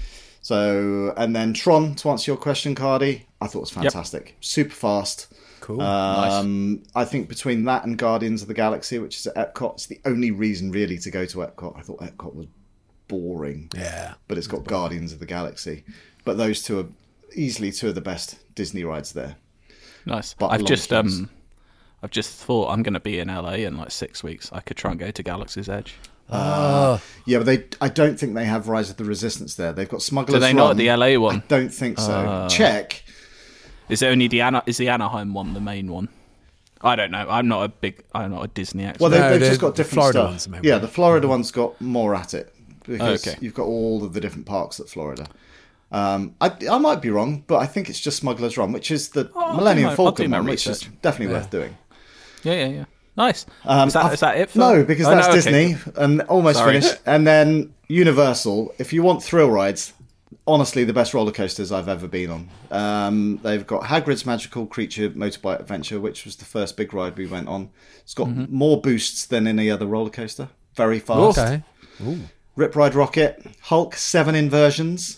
So, and then Tron, to answer your question, Cardi, I thought it was fantastic. Yep. Super fast. Cool. Nice. I think between that and Guardians of the Galaxy, which is at Epcot, it's the only reason really to go to Epcot. I thought Epcot was boring. Yeah. But it's got Guardians of the Galaxy. But those two are easily 2 of the best Disney rides there. Nice. But I've just thought I'm going to be in LA in like 6 weeks. I could try and go to Galaxy's Edge. Yeah, but I don't think they have Rise of the Resistance there. They've got Smuggler's Run. Do they not at the LA one? I don't think so. Check. Is it only is the Anaheim one the main one? I don't know. I'm not a Disney expert. Well, they've just got different Florida stuff. Ones, the Florida one's got more at it because Okay. you've got all of the different parks at Florida. I might be wrong, but I think it's just Smuggler's Run, which is the Millennium Falcon one, which is definitely worth doing. Yeah. Nice. Is that it? No, because that's Disney, and almost finished. And then Universal, if you want thrill rides, honestly, the best roller coasters I've ever been on. They've got Hagrid's Magical Creature Motorbike Adventure, which was the first big ride we went on. It's got more boosts than any other roller coaster. Very fast. Okay. Rip Ride Rocket, Hulk 7 inversions.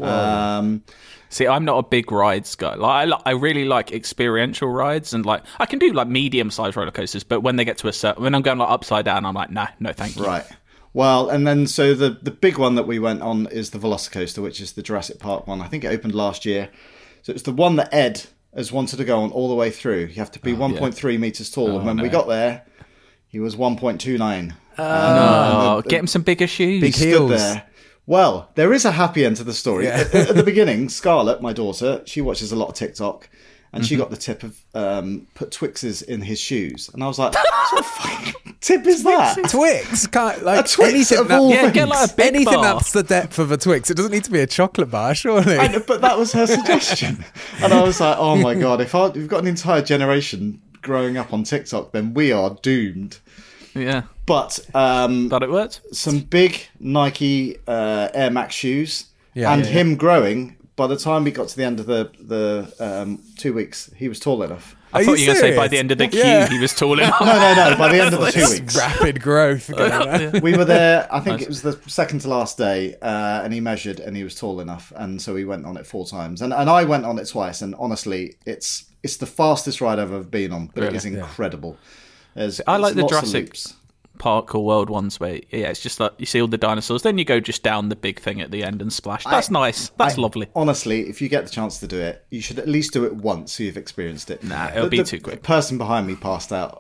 See, I'm not a big rides guy. I really like experiential rides, and I can do medium-sized roller coasters. But when they get to when I'm going upside down, I'm like, no, thank you. Right. Well, and then so the big one that we went on is the Velocicoaster, which is the Jurassic Park one. I think it opened last year. So it's the one that Ed has wanted to go on all the way through. You have to be 1.3 meters tall, and when we got there, he was 1.29. Get him some bigger shoes. Big heels. There. Well, there is a happy end to the story. Yeah. At the beginning, Scarlett, my daughter, she watches a lot of TikTok, and she got the tip of put Twixes in his shoes. And I was like, what sort of fucking tip is that? Twix? A Twix of all things. Get a big anything bar. That's the depth of a Twix. It doesn't need to be a chocolate bar, surely. But that was her suggestion. And I was like, oh my God, if we've got an entire generation growing up on TikTok, then we are doomed. Yeah. But it worked. Some big Nike Air Max shoes, him growing. By the time we got to the end of the 2 weeks, he was tall enough. I thought you were going to say by the end of the queue he was tall enough. No. By the end of the 2 weeks, rapid growth. We were there. I think it was the second to last day, and he measured, and he was tall enough, and so we went on it 4 times, and I went on it twice. And honestly, it's the fastest ride I've ever been on, but it is incredible. I like the Jurassic Park or World ones where it's just like you see all the dinosaurs, then you go just down the big thing at the end and splash. That's nice. That's lovely. Honestly, if you get the chance to do it, you should at least do it once so you've experienced it. Nah, it'll be too quick. The person behind me passed out.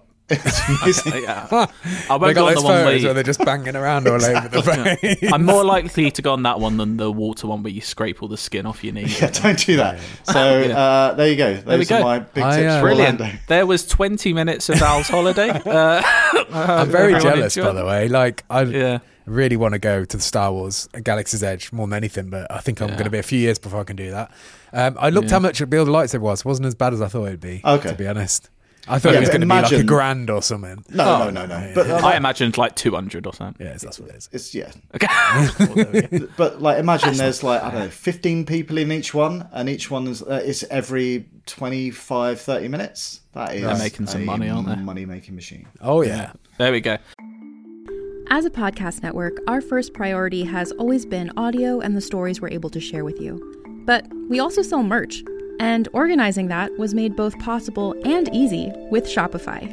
I won't go on the one where they're just banging around all over the place. I'm more likely to go on that one than the water one where you scrape all the skin off your knee. Yeah, don't do that. So there you go. Those are my big tips for brilliant. Orlando. There was 20 minutes of Al's holiday. I'm very jealous, by the way. I really want to go to the Star Wars Galaxy's Edge more than anything, but I think I'm going to be a few years before I can do that. I looked how much a Build a Lightsaber was. It wasn't as bad as I thought it'd be, to be honest. I thought it was going to be like $1,000 or something. No. But I imagined like 200 or something. Yeah, that's what it is. It's Okay. But imagine there's 15 people in each one, and each one is every 25, 30 minutes. That is They're making some money, aren't they? Money-making machine. Oh, yeah. There we go. As a podcast network, our first priority has always been audio and the stories we're able to share with you. But we also sell merch. And organizing that was made both possible and easy with Shopify.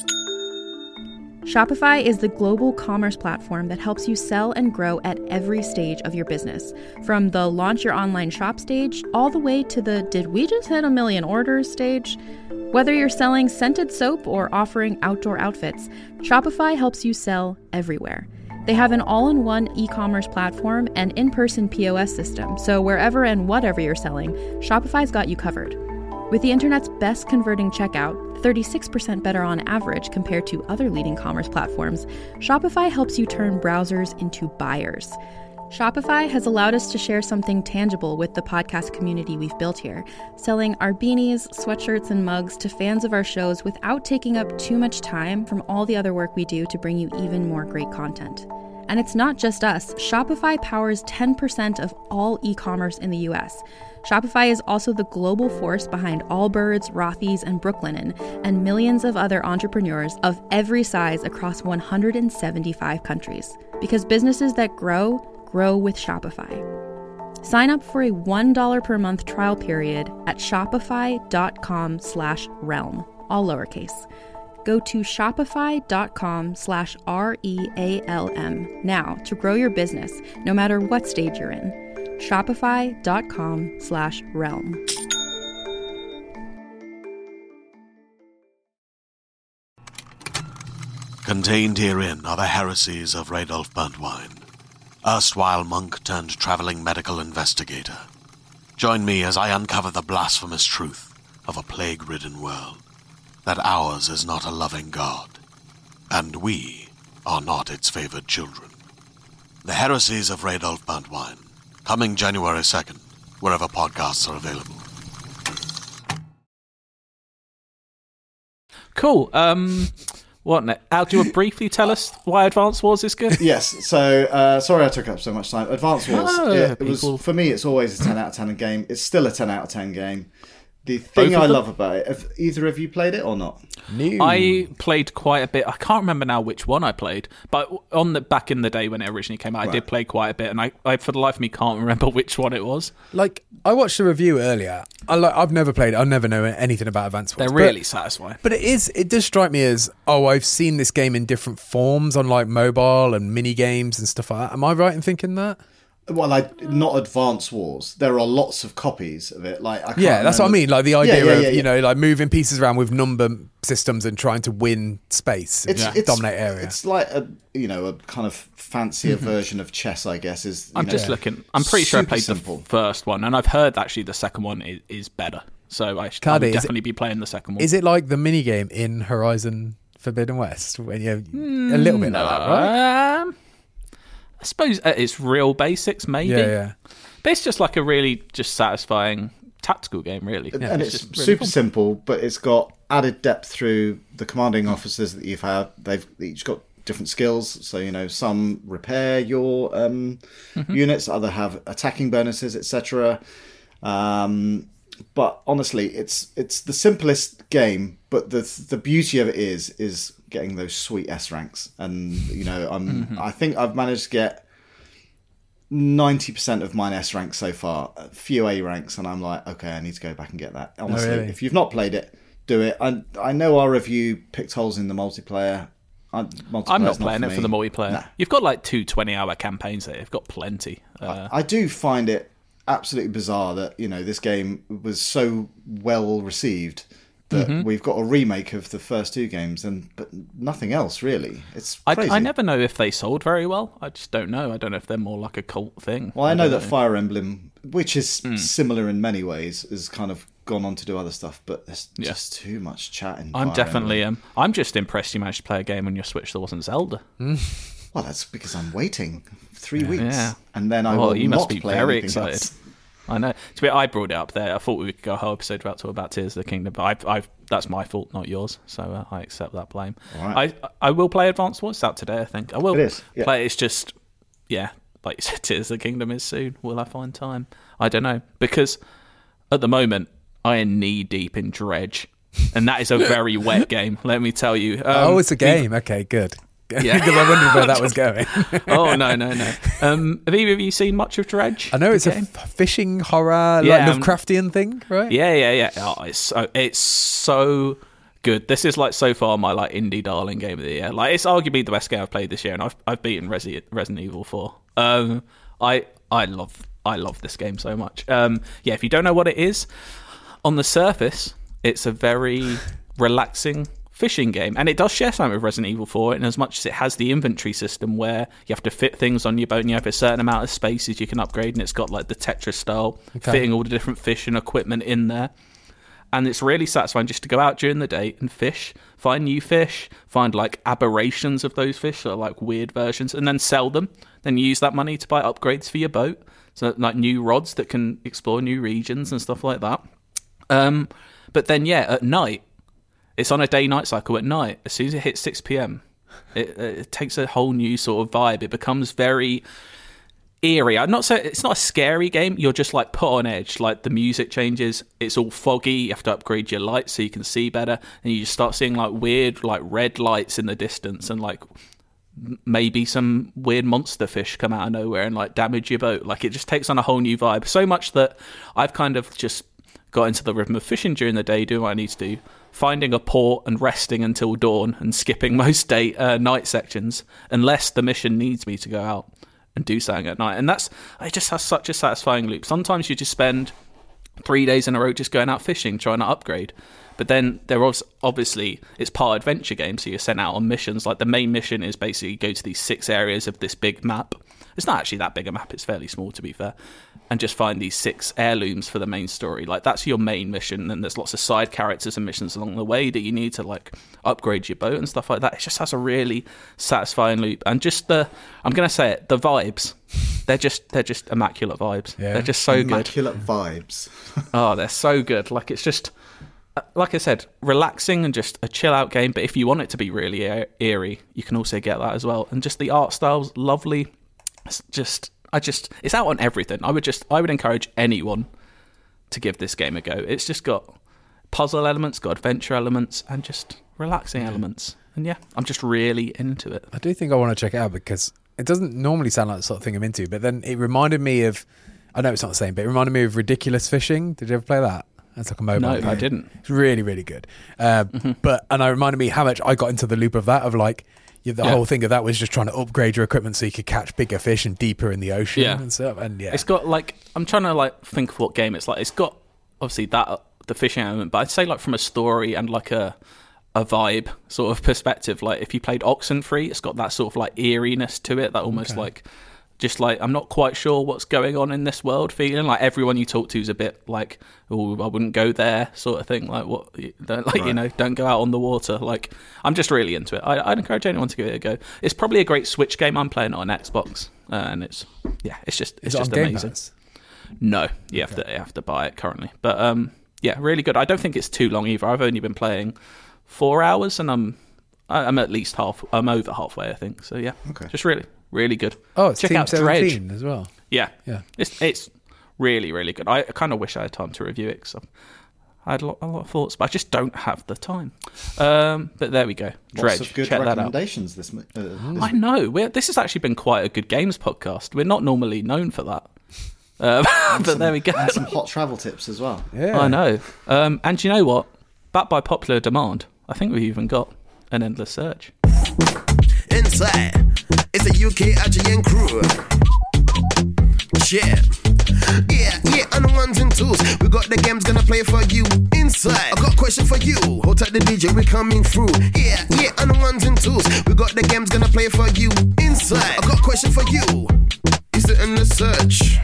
Shopify is the global commerce platform that helps you sell and grow at every stage of your business. From the launch your online shop stage, all the way to the did we just hit 1 million orders stage? Whether you're selling scented soap or offering outdoor outfits, Shopify helps you sell everywhere. They have an all-in-one e-commerce platform and in-person POS system, so wherever and whatever you're selling, Shopify's got you covered. With the internet's best converting checkout, 36% better on average compared to other leading commerce platforms, Shopify helps you turn browsers into buyers. Shopify has allowed us to share something tangible with the podcast community we've built here, selling our beanies, sweatshirts, and mugs to fans of our shows without taking up too much time from all the other work we do to bring you even more great content. And it's not just us. Shopify powers 10% of all e-commerce in the US. Shopify is also the global force behind Allbirds, Rothy's, and Brooklinen, and millions of other entrepreneurs of every size across 175 countries. Because businesses that grow with Shopify. Sign up for a $1 per month trial period at shopify.com/realm, all lowercase. Go to shopify.com/REALM now to grow your business, no matter what stage you're in. Shopify.com/realm. Contained herein are the heresies of Radolf Burntwine, erstwhile monk turned traveling medical investigator. Join me as I uncover the blasphemous truth of a plague-ridden world, that ours is not a loving God, and we are not its favored children. The heresies of Radolf Burntwine, coming January 2nd, wherever podcasts are available. Cool. What next? Al, do you want to briefly tell us why Advance Wars is good? Yes. So, sorry I took up so much time. Advance Wars, it was, for me, it's always a 10 out of 10 game. It's still a 10 out of 10 game. The thing I love about it, have either of you played it or not? No. I played quite a bit. I can't remember now which one I played, but back in the day when it originally came out, I did play quite a bit, and I for the life of me can't remember which one it was. Like, I watched a review earlier. I've never played it. I never know anything about Advance Wars. They're really satisfying. But it does strike me as, I've seen this game in different forms on like mobile and mini games and stuff like that. Am I right in thinking that? Well, not Advance Wars. There are lots of copies of it. Like, that's what I mean. Like the idea of you know, like moving pieces around with number systems and trying to win space, and dominate area. It's like a kind of fancier version of chess, I guess. I'm pretty sure I played the first one, and I've heard actually the second one is better. So I would definitely be playing the second one. Is it like the mini game in Horizon Forbidden West? When you a little bit like that, right? I suppose it's real basics, maybe. Yeah. But it's just like a really just satisfying tactical game, really. And it's just really super simple, but it's got added depth through the commanding officers that you've had. They've each got different skills. So, some repair your units, other have attacking bonuses, etc. But honestly, it's the simplest game, but the beauty of it is getting those sweet S ranks. And I think I've managed to get 90% of mine S ranks so far, a few A ranks, and I'm like, okay, I need to go back and get that. Honestly, if you've not played it, do it. I know our review picked holes in the multiplayer. I'm not playing it for the multiplayer. Nah. You've got like 2 20-hour campaigns there. You've got plenty. I do find it absolutely bizarre that this game was so well received that we've got a remake of the first 2 games, but nothing else really. It's crazy. I never know if they sold very well. I just don't know. I don't know if they're more like a cult thing. Well, I know that Fire Emblem, which is similar in many ways, has kind of gone on to do other stuff, but there's just too much chatting. I'm definitely I'm just impressed you managed to play a game on your Switch that wasn't Zelda. Well, that's because I'm waiting 3 weeks, and then I will you not must be play very anything excited. else. I know. I brought it up there. I thought we could go a whole episode about Tears of the Kingdom, but that's my fault, not yours. So I accept that blame. All right. I will play Advance Wars. It's out today, I think. I will play it. It's just, like you said, Tears of the Kingdom is soon. Will I find time? I don't know. Because at the moment, I am knee deep in Dredge, and that is a very wet game, let me tell you. It's a game. Okay, good. Yeah, because I wondered where that was going. Oh, no. Have either of you seen much of Dredge? I know it's a fishing horror, like Lovecraftian thing, right? Yeah. Oh, it's so good. This is like so far my like indie darling game of the year. Like it's arguably the best game I've played this year, and I've beaten Resident Evil 4. I love this game so much. If you don't know what it is, on the surface, it's a very relaxing fishing game, and it does share something with Resident Evil 4 in as much as it has the inventory system where you have to fit things on your boat and you have a certain amount of spaces you can upgrade, and it's got like the Tetris style fitting all the different fish and equipment in there, and it's really satisfying just to go out during the day and fish, find new fish, find like aberrations of those fish, or like weird versions, and then sell them. Then you use that money to buy upgrades for your boat, so like new rods that can explore new regions and stuff like that. But then at night, it's on a day-night cycle. At night, as soon as it hits 6 p.m, it takes a whole new sort of vibe. It becomes very eerie. It's not a scary game. You're just like put on edge. Like the music changes. It's all foggy. You have to upgrade your lights so you can see better. And you just start seeing like weird, like red lights in the distance, and like maybe some weird monster fish come out of nowhere and like damage your boat. Like it just takes on a whole new vibe. So much that I've kind of just got into the rhythm of fishing during the day, doing what I need to do, finding a port and resting until dawn, and skipping most night sections unless the mission needs me to go out and do something at night. And it just has such a satisfying loop. Sometimes you just spend 3 days in a row just going out fishing, trying to upgrade. But then there was obviously, it's part adventure game, so you're sent out on missions. Like the main mission is basically go to these 6 areas of this big map. It's not actually that big a map, it's fairly small to be fair, and just find these 6 heirlooms for the main story. Like that's your main mission, and there's lots of side characters and missions along the way that you need to like upgrade your boat and stuff like that. It just has a really satisfying loop, and just I'm going to say it, the vibes they're just immaculate vibes. Yeah. They're just so immaculate vibes. Oh, they're so good. Like, it's just, like I said, relaxing and just a chill out game. But if you want it to be really eerie, you can also get that as well. And just the art style's lovely. It's out on everything. I would encourage anyone to give this game a go. It's just got puzzle elements, got adventure elements, and just relaxing elements. And yeah, I'm just really into it. I do think I want to check it out because it doesn't normally sound like the sort of thing I'm into, but then it reminded me of, I know it's not the same, but it reminded me of Ridiculous Fishing. Did you ever play that? That's like a mobile game. No, I didn't. It's really, really good. And it reminded me how much I got into the loop of that, of like, whole thing of that was just trying to upgrade your equipment so you could catch bigger fish and deeper in the ocean and stuff. And it's got like, I'm trying to like think of what game it's like. It's got obviously the fishing element, but I'd say like from a story and like a vibe sort of perspective, like if you played Oxenfree, it's got that sort of like eeriness to it, that almost like just like I'm not quite sure what's going on in this world feeling. Like everyone you talk to is a bit like, oh, I wouldn't go there sort of thing. Like what, don't, like, right. Don't go out on the water. Like I'm just really into it. I'd encourage anyone to give it a go. It's probably a great Switch game. I'm playing it on Xbox, and it's just amazing. No, you have to buy it currently, but really good. I don't think it's too long either. I've only been playing 4 hours, and I'm at least I'm over halfway, I think. So yeah, just really, really good. Oh, it's check Team out 17 Dredge as well. Yeah. It's really, really good. I kind of wish I had time to review it because I had a lot of thoughts, but I just don't have the time. But there we go. Dredge. Lots of good check recommendations that out. I know. This has actually been quite a good games podcast. We're not normally known for that. But there we go. And some hot travel tips as well. Yeah. I know. And you know what? Backed by popular demand, I think we've even got an Endless Search. Inside, it's a UK IGN crew. Yeah, on the ones and twos. We got the games gonna play for you. Inside, I got a question for you. Hold tight the DJ, we coming through. Yeah, on the ones and twos. We got the games gonna play for you. Inside, I got a question for you. Is it Endless Search?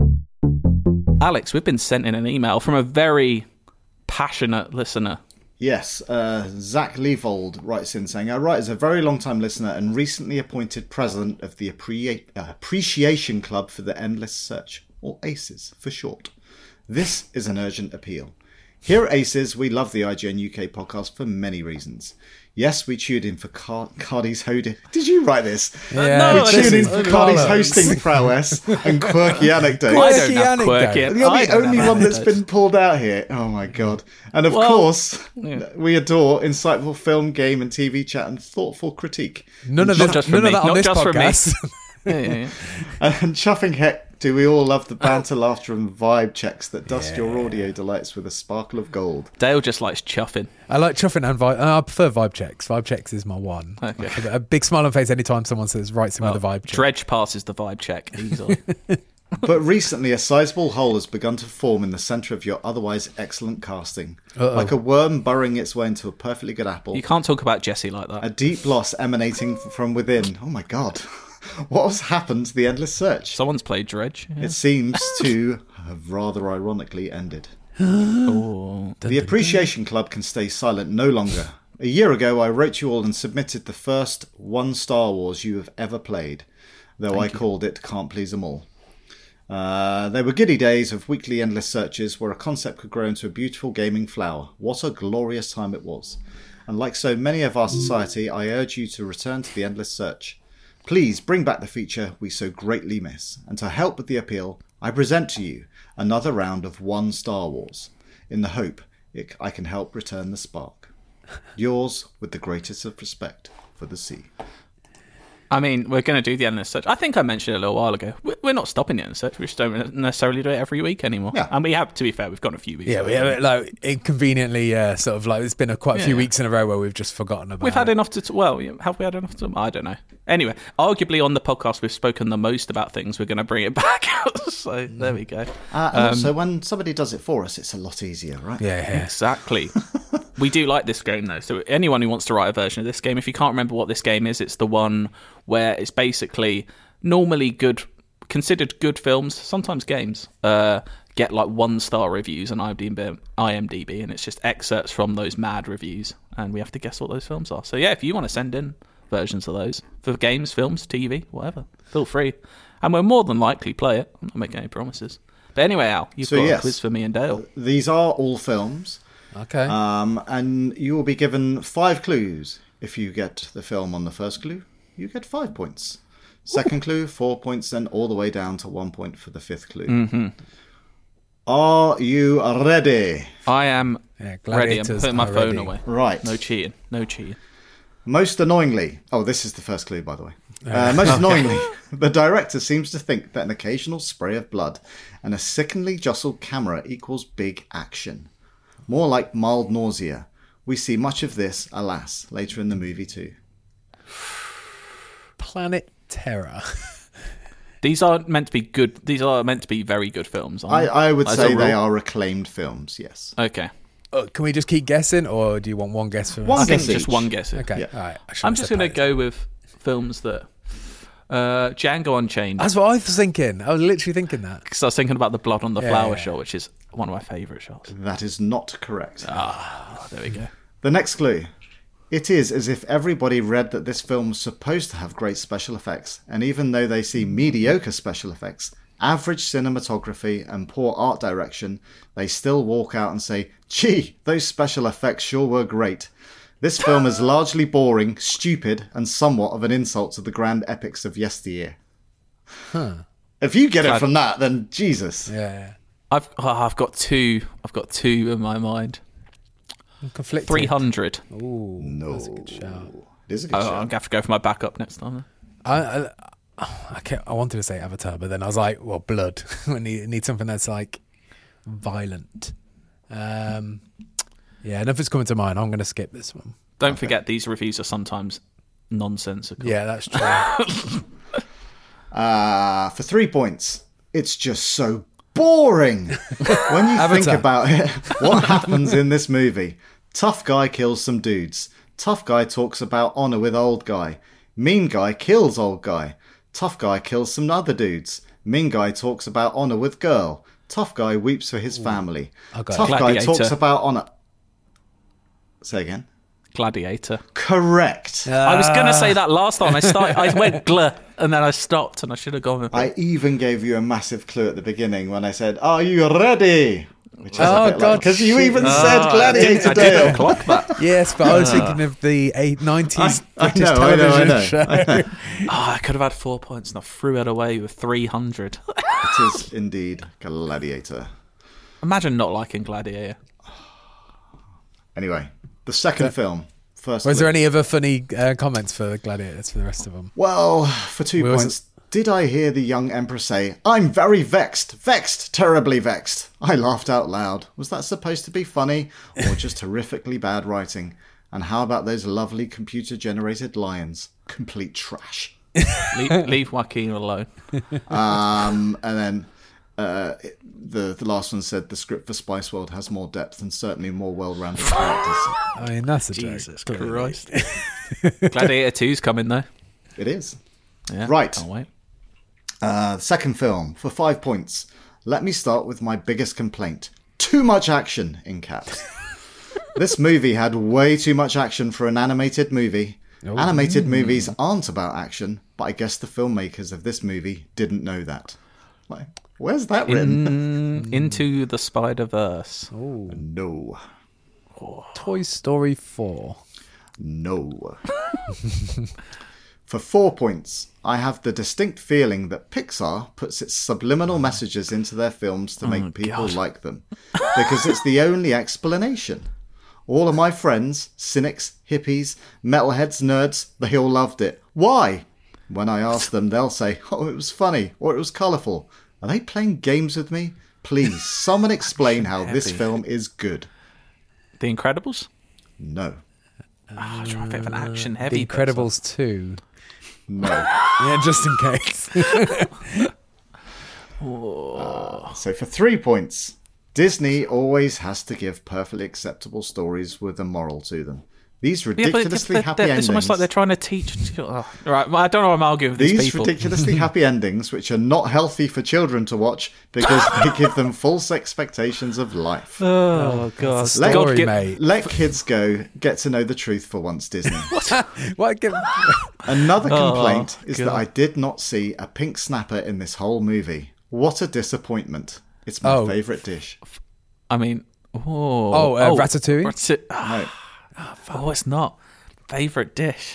Alex, we've been sent in an email from a very passionate listener. Yes, Zach Leavold writes in saying, "Our writer is a very long-time listener and recently appointed president of the Appreciation Club for the Endless Search, or ACES for short. This is an urgent appeal. Here at ACES, we love the IGN UK podcast for many reasons. Yes, we tuned in for Cardi's hosting. Did you write this? Yeah, we tuned in for Cardi's hosting prowess and quirky anecdotes. I don't have quirky. You're the only one that's been pulled out here. Oh my god! And of course, we adore insightful film, game, and TV chat and thoughtful critique. None of that on this podcast. Yeah. And chuffing heck, do we all love the banter, laughter, and vibe checks that dust your audio delights with a sparkle of gold. Dale just likes chuffing. I like chuffing and vibe. I prefer vibe checks. Vibe checks is my one. Okay. A big smile on face anytime someone writes in with a vibe check. Dredge passes the vibe check easily. But recently, a sizable hole has begun to form in the centre of your otherwise excellent casting. Like a worm burrowing its way into a perfectly good apple. You can't talk about Jesse like that. A deep loss emanating from within. Oh my god. What has happened to the Endless Search? Someone's played Dredge. Yeah. It seems to have rather ironically ended. The Appreciation Club can stay silent no longer. A year ago, I wrote you all and submitted the first one Star Wars you have ever played, though I called it Can't Please Them All. They were giddy days of weekly Endless Searches where a concept could grow into a beautiful gaming flower. What a glorious time it was. And like so many of our society, I urge you to return to the Endless Search. Please bring back the feature we so greatly miss. And to help with the appeal, I present to you another round of one Star Wars, in the hope I can help return the spark. Yours with the greatest of respect for the sea." I mean, we're going to do the Endless Search. I think I mentioned it a little while ago. We're not stopping the Endless Search. We just don't necessarily do it every week anymore. Yeah. And we have, to be fair, we've gone a few weeks. Yeah, we have like inconveniently sort of like it's been quite a few weeks in a row where we've just forgotten about it. We've had enough to... have we had enough to... I don't know. Anyway, arguably on the podcast we've spoken the most about things. We're going to bring it back out. So there we go. And also, when somebody does it for us, it's a lot easier, right? Yeah. Exactly. We do like this game, though. So anyone who wants to write a version of this game, if you can't remember what this game is, it's the one where it's basically normally considered good films, sometimes games, get like 1-star reviews on IMDb, and it's just excerpts from those mad reviews, and we have to guess what those films are. So yeah, if you want to send in versions of those for games, films, TV, whatever, feel free. And we'll more than likely play it. I'm not making any promises. But anyway, Al, you've got a quiz for me and Dale. These are all films. Okay. And you will be given 5 clues. If you get the film on the first clue, you get 5 points. Second clue, 4 points, then all the way down to 1 point for the 5th clue. Mm-hmm. Are you ready? I am ready. I'm putting my phone away. Right. No cheating. No cheating. Most annoyingly... Oh, this is the first clue, by the way. Most annoyingly, the director seems to think that an occasional spray of blood and a sickeningly jostled camera equals big action. More like mild nausea. We see much of this, alas, later in the movie too. Planet Terror. These are meant to be good. These are meant to be very good films. I would say they are acclaimed films, yes. Okay. Can we just keep guessing, or do you want one guess for one guess? Just one guess. Okay. Yeah. All right. I'm just going to go with films that... Django Unchained. That's what I was thinking. I was literally thinking that. Because I was thinking about the blood on the flower shot, which is one of my favourite shots. That is not correct. There we go. The next clue. It is as if everybody read that this film was supposed to have great special effects, and even though they see mediocre special effects, average cinematography and poor art direction, they still walk out and say, gee, those special effects sure were great. This film is largely boring, stupid, and somewhat of an insult to the grand epics of yesteryear. If you get it from that, then Jesus. Yeah. I've got two. I've got two in my mind. I'm conflicted. 300. Ooh, no, that's a good shout. It is a good shout. I'm going to have to go for my backup next time. I wanted to say Avatar, but then I was like, well, blood. I need something that's like violent. Yeah, nothing's coming to mind. I'm going to skip this one. Don't forget, these reviews are sometimes nonsensical. Yeah, that's true. For 3 points, it's just so boring. When you think about it, what happens in this movie? Tough guy kills some dudes. Tough guy talks about honour with old guy. Mean guy kills old guy. Tough guy kills some other dudes. Mean guy talks about honour with girl. Tough guy weeps for his family. Tough guy talks about honour... Say again. Gladiator. Correct. I was going to say that last time. I went gl, and then I stopped, and I should have gone with it. I even gave you a massive clue at the beginning when I said, "Are you ready?" Which is a bit God, because you even said Gladiator. I didn't clock that. Yes, but I was thinking of the 90s British television show. I know. I could have had 4 points, and I threw it away with 300. It is indeed Gladiator. Imagine not liking Gladiator. Anyway. The second film. Was there any other funny comments for Gladiators for the rest of them? Well, for 2 points, did I hear the young Emperor say, "I'm very vexed, terribly vexed"? I laughed out loud. Was that supposed to be funny or just horrifically bad writing? And how about those lovely computer-generated lions? Complete trash. Leave Joaquin alone. And then... the last one said the script for Spice World has more depth and certainly more well-rounded characters. I mean, that's a Jesus Christ. Gladiator 2's coming though. It is. Yeah, right. Can't wait. Second film for 5 points. Let me start with my biggest complaint. Too much action in caps. This movie had way too much action for an animated movie. Animated movies aren't about action, but I guess the filmmakers of this movie didn't know that. Like, where's that written? Into the Spider-Verse. Oh. No. Toy Story 4. No. For 4 points, I have the distinct feeling that Pixar puts its subliminal messages into their films to make people like them. Because it's the only explanation. All of my friends, cynics, hippies, metalheads, nerds, they all loved it. Why? When I ask them, they'll say, "Oh, it was funny," or "It was colourful." Are they playing games with me? Please, someone explain how this film is good. The Incredibles? No. I'm trying to think of an action heavy. The Incredibles 2? No. Yeah, just in case. So for 3 points, Disney always has to give perfectly acceptable stories with a moral to them. These ridiculously happy endings. It's almost like they're trying to teach. Right, well, I don't know why I'm arguing with these people. These ridiculously happy endings, which are not healthy for children to watch because they give them false expectations of life. Oh, God. Let kids go. Get to know the truth for once, Disney. What? Another complaint is that I did not see a pink snapper in this whole movie. What a disappointment. It's my favourite dish. I mean... Ratatouille? No. Oh, it's not. Favourite dish.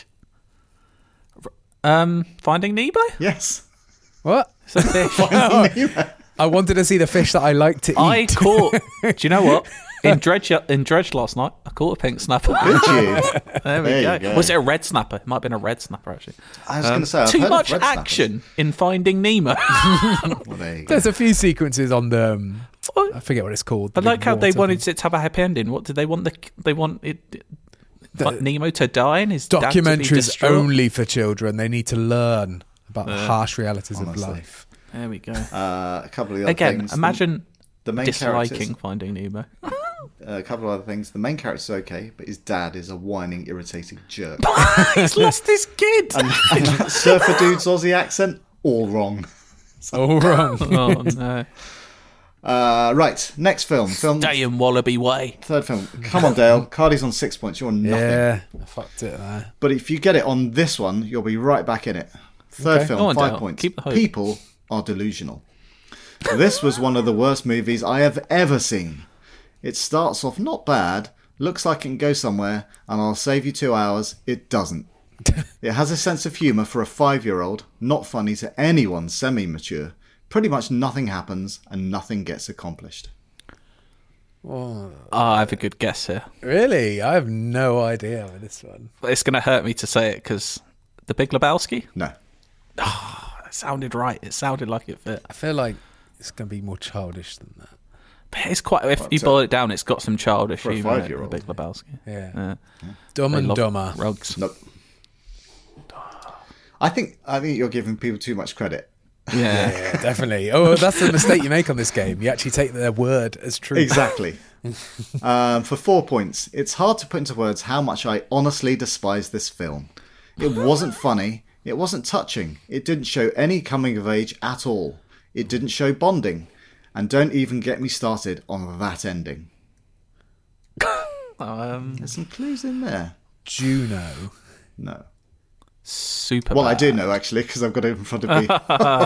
Finding Nemo? Yes. What? It's a fish. Finding Nemo. I wanted to see the fish that I like to eat. I caught... Do you know what? In Dredge last night, I caught a pink snapper. Did you? There we go. Was it a red snapper? It might have been a red snapper, actually. I was going to say, I've too heard much of red action in Finding Nemo. Well, there you go. There's a few sequences on the... I forget what it's called. I like how they wanted it to have a happy ending. What did they want? They want it... Nemo to die and his dad to be distraught? Only for children. They need to learn about the harsh realities of life. There we go. A couple of the other things. Imagine the main disliking Finding Nemo. A couple of other things. The main character's okay, but his dad is a whining, irritating jerk. He's lost his kid. And that surfer dude's Aussie accent, all wrong. All wrong. Oh, no. Right, next film. Stay in Wallaby Way. Third film. Come on, Dale. Cardi's on 6 points. You're on nothing. Yeah, I fucked it there. But if you get it on this one, you'll be right back in it. Third film, 5 points. Keep the hope. People are delusional. This was one of the worst movies I have ever seen. It starts off not bad, looks like it can go somewhere, and I'll save you 2 hours. It doesn't. It has a sense of humour for a 5-year-old, not funny to anyone semi-mature. Pretty much nothing happens and nothing gets accomplished. I have a good guess here. Really? I have no idea with this one. It's going to hurt me to say it because The Big Lebowski? No. It sounded right. It sounded like it fit. I feel like it's going to be more childish than that. But it's quite. If you boil it down, it's got some childish for a humour. 5-year-old. The Big Lebowski. Yeah. Dumb and Dumber. Rugs. Nope. I think you're giving people too much credit. Yeah, definitely. Oh, that's the mistake you make on this game. You actually take their word as true. Exactly. For 4 points, it's hard to put into words how much I honestly despise this film. It wasn't funny. It wasn't touching. It didn't show any coming of age at all. It didn't show bonding. And don't even get me started on that ending. There's some clues in there. Juno. No. Super. Well, bad. I do know actually because I've got it in front of me.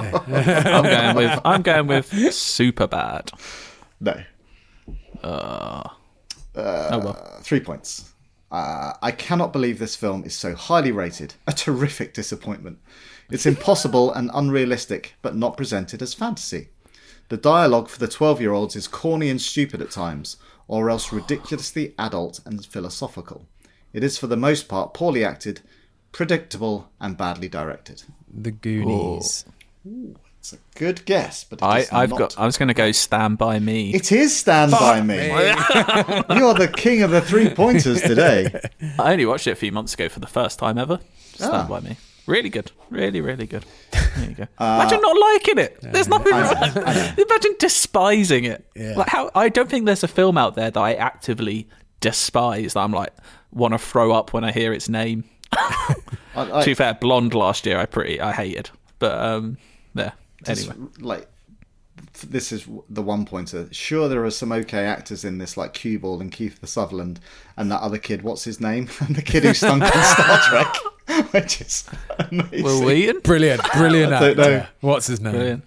I'm going with super bad. No. Well. 3 points. I cannot believe this film is so highly rated. A terrific disappointment. It's impossible and unrealistic, but not presented as fantasy. The dialogue for the 12-year-olds is corny and stupid at times, or else ridiculously adult and philosophical. It is for the most part poorly acted, predictable and badly directed. The Goonies. Ooh, it's a good guess, but I was going to go Stand By Me. It is Stand By Me. You're the king of the 3-pointers today. I only watched it a few months ago for the first time ever. Stand By Me. Really good. Really, really good. There you go. Imagine not liking it. There's nothing wrong. Imagine despising it. Yeah. Like how I don't think there's a film out there that I actively despise that I'm like want to throw up when I hear its name. To be fair, Blonde last year I hated, but yeah. Anyway, this is the 1-pointer. Sure, there are some okay actors in this, like Cue Ball and Keith Sutherland, and that other kid. What's his name? The kid who stunk on Star Trek, which is amazing. Will Wheaton? Brilliant actor. don't know. What's his name?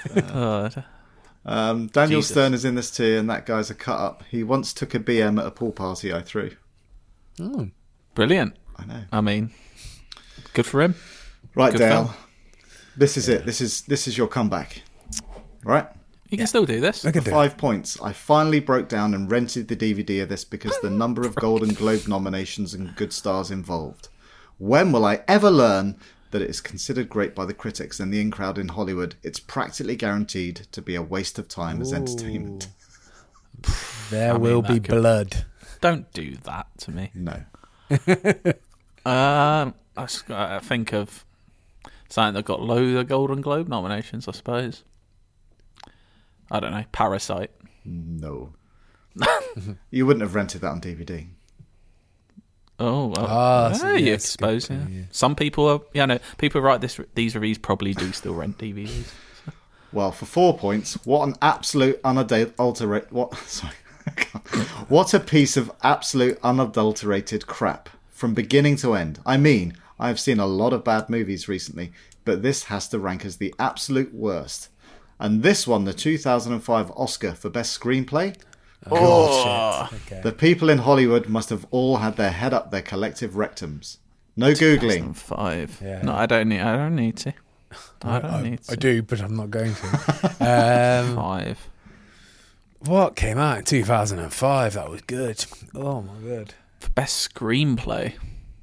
Daniel Stern is in this too, and that guy's a cut up. He once took a BM at a pool party I threw. Oh, brilliant. I know. I mean, good for him. Right, Good Dale. film. This is it. This is your comeback. Right? You can still do this. For 5 points, I finally broke down and rented the DVD of this because the number of Golden Globe nominations and good stars involved. When will I ever learn that it is considered great by the critics and the in-crowd in Hollywood? It's practically guaranteed to be a waste of time as entertainment. There will be blood. Don't do that to me. No. I think of something that got loads of Golden Globe nominations, I suppose. I don't know. Parasite. No. You wouldn't have rented that on DVD. you suppose. Yeah. Some people are, people write these reviews probably do still rent DVDs. Well, for 4 points, what an absolute unadulterated... What a piece of absolute unadulterated crap. From beginning to end. I mean, I've seen a lot of bad movies recently, but this has to rank as the absolute worst. And this won the 2005 Oscar for Best Screenplay. Okay. The people in Hollywood must have all had their head up their collective rectums. No Googling. 2005. Yeah. No, I don't need to. I do, but I'm not going to. 5. What came out in 2005 that was good? Oh my god. For Best Screenplay.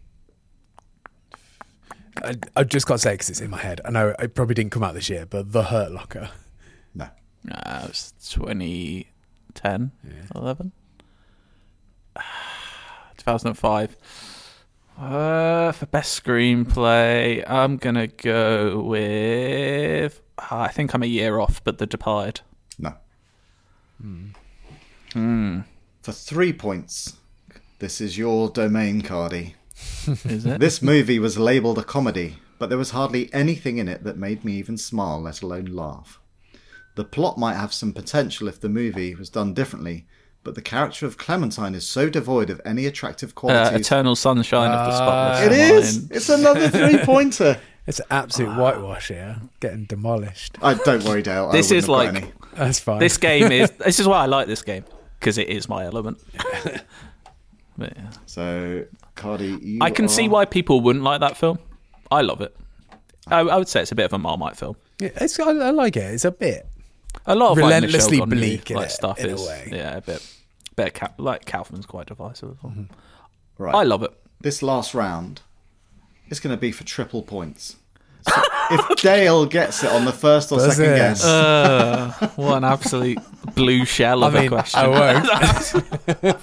I just got to say, because it's in my head. I know it probably didn't come out this year, but The Hurt Locker. No. It was 2010, 11? 2005. For Best Screenplay, I'm going to go with... I think I'm a year off, but The Departed. No. For 3 points, this is your domain, Cardi. Is it? This movie was labelled a comedy, but there was hardly anything in it that made me even smile, let alone laugh. The plot might have some potential if the movie was done differently, but the character of Clementine is so devoid of any attractive qualities. Eternal Sunshine of the Spotless Mind. It is! It's another 3-pointer. It's an absolute whitewash here, getting demolished. Don't worry, Dale. This is like... Any. That's fine. This game is... This is why I like this game, because it is my element. But, yeah. So, Cardi, I can see why people wouldn't like that film. I love it. I would say it's a bit of a Marmite film. Yeah, I like it. It's a bit... A lot of relentlessly like bleak stuff in is... a way. Yeah, a bit like Kaufman's quite divisive as well. Right. I love it. This last round is going to be for triple points. So if Dale gets it on the first or second guess... what an absolute blue shell of a question. I won't.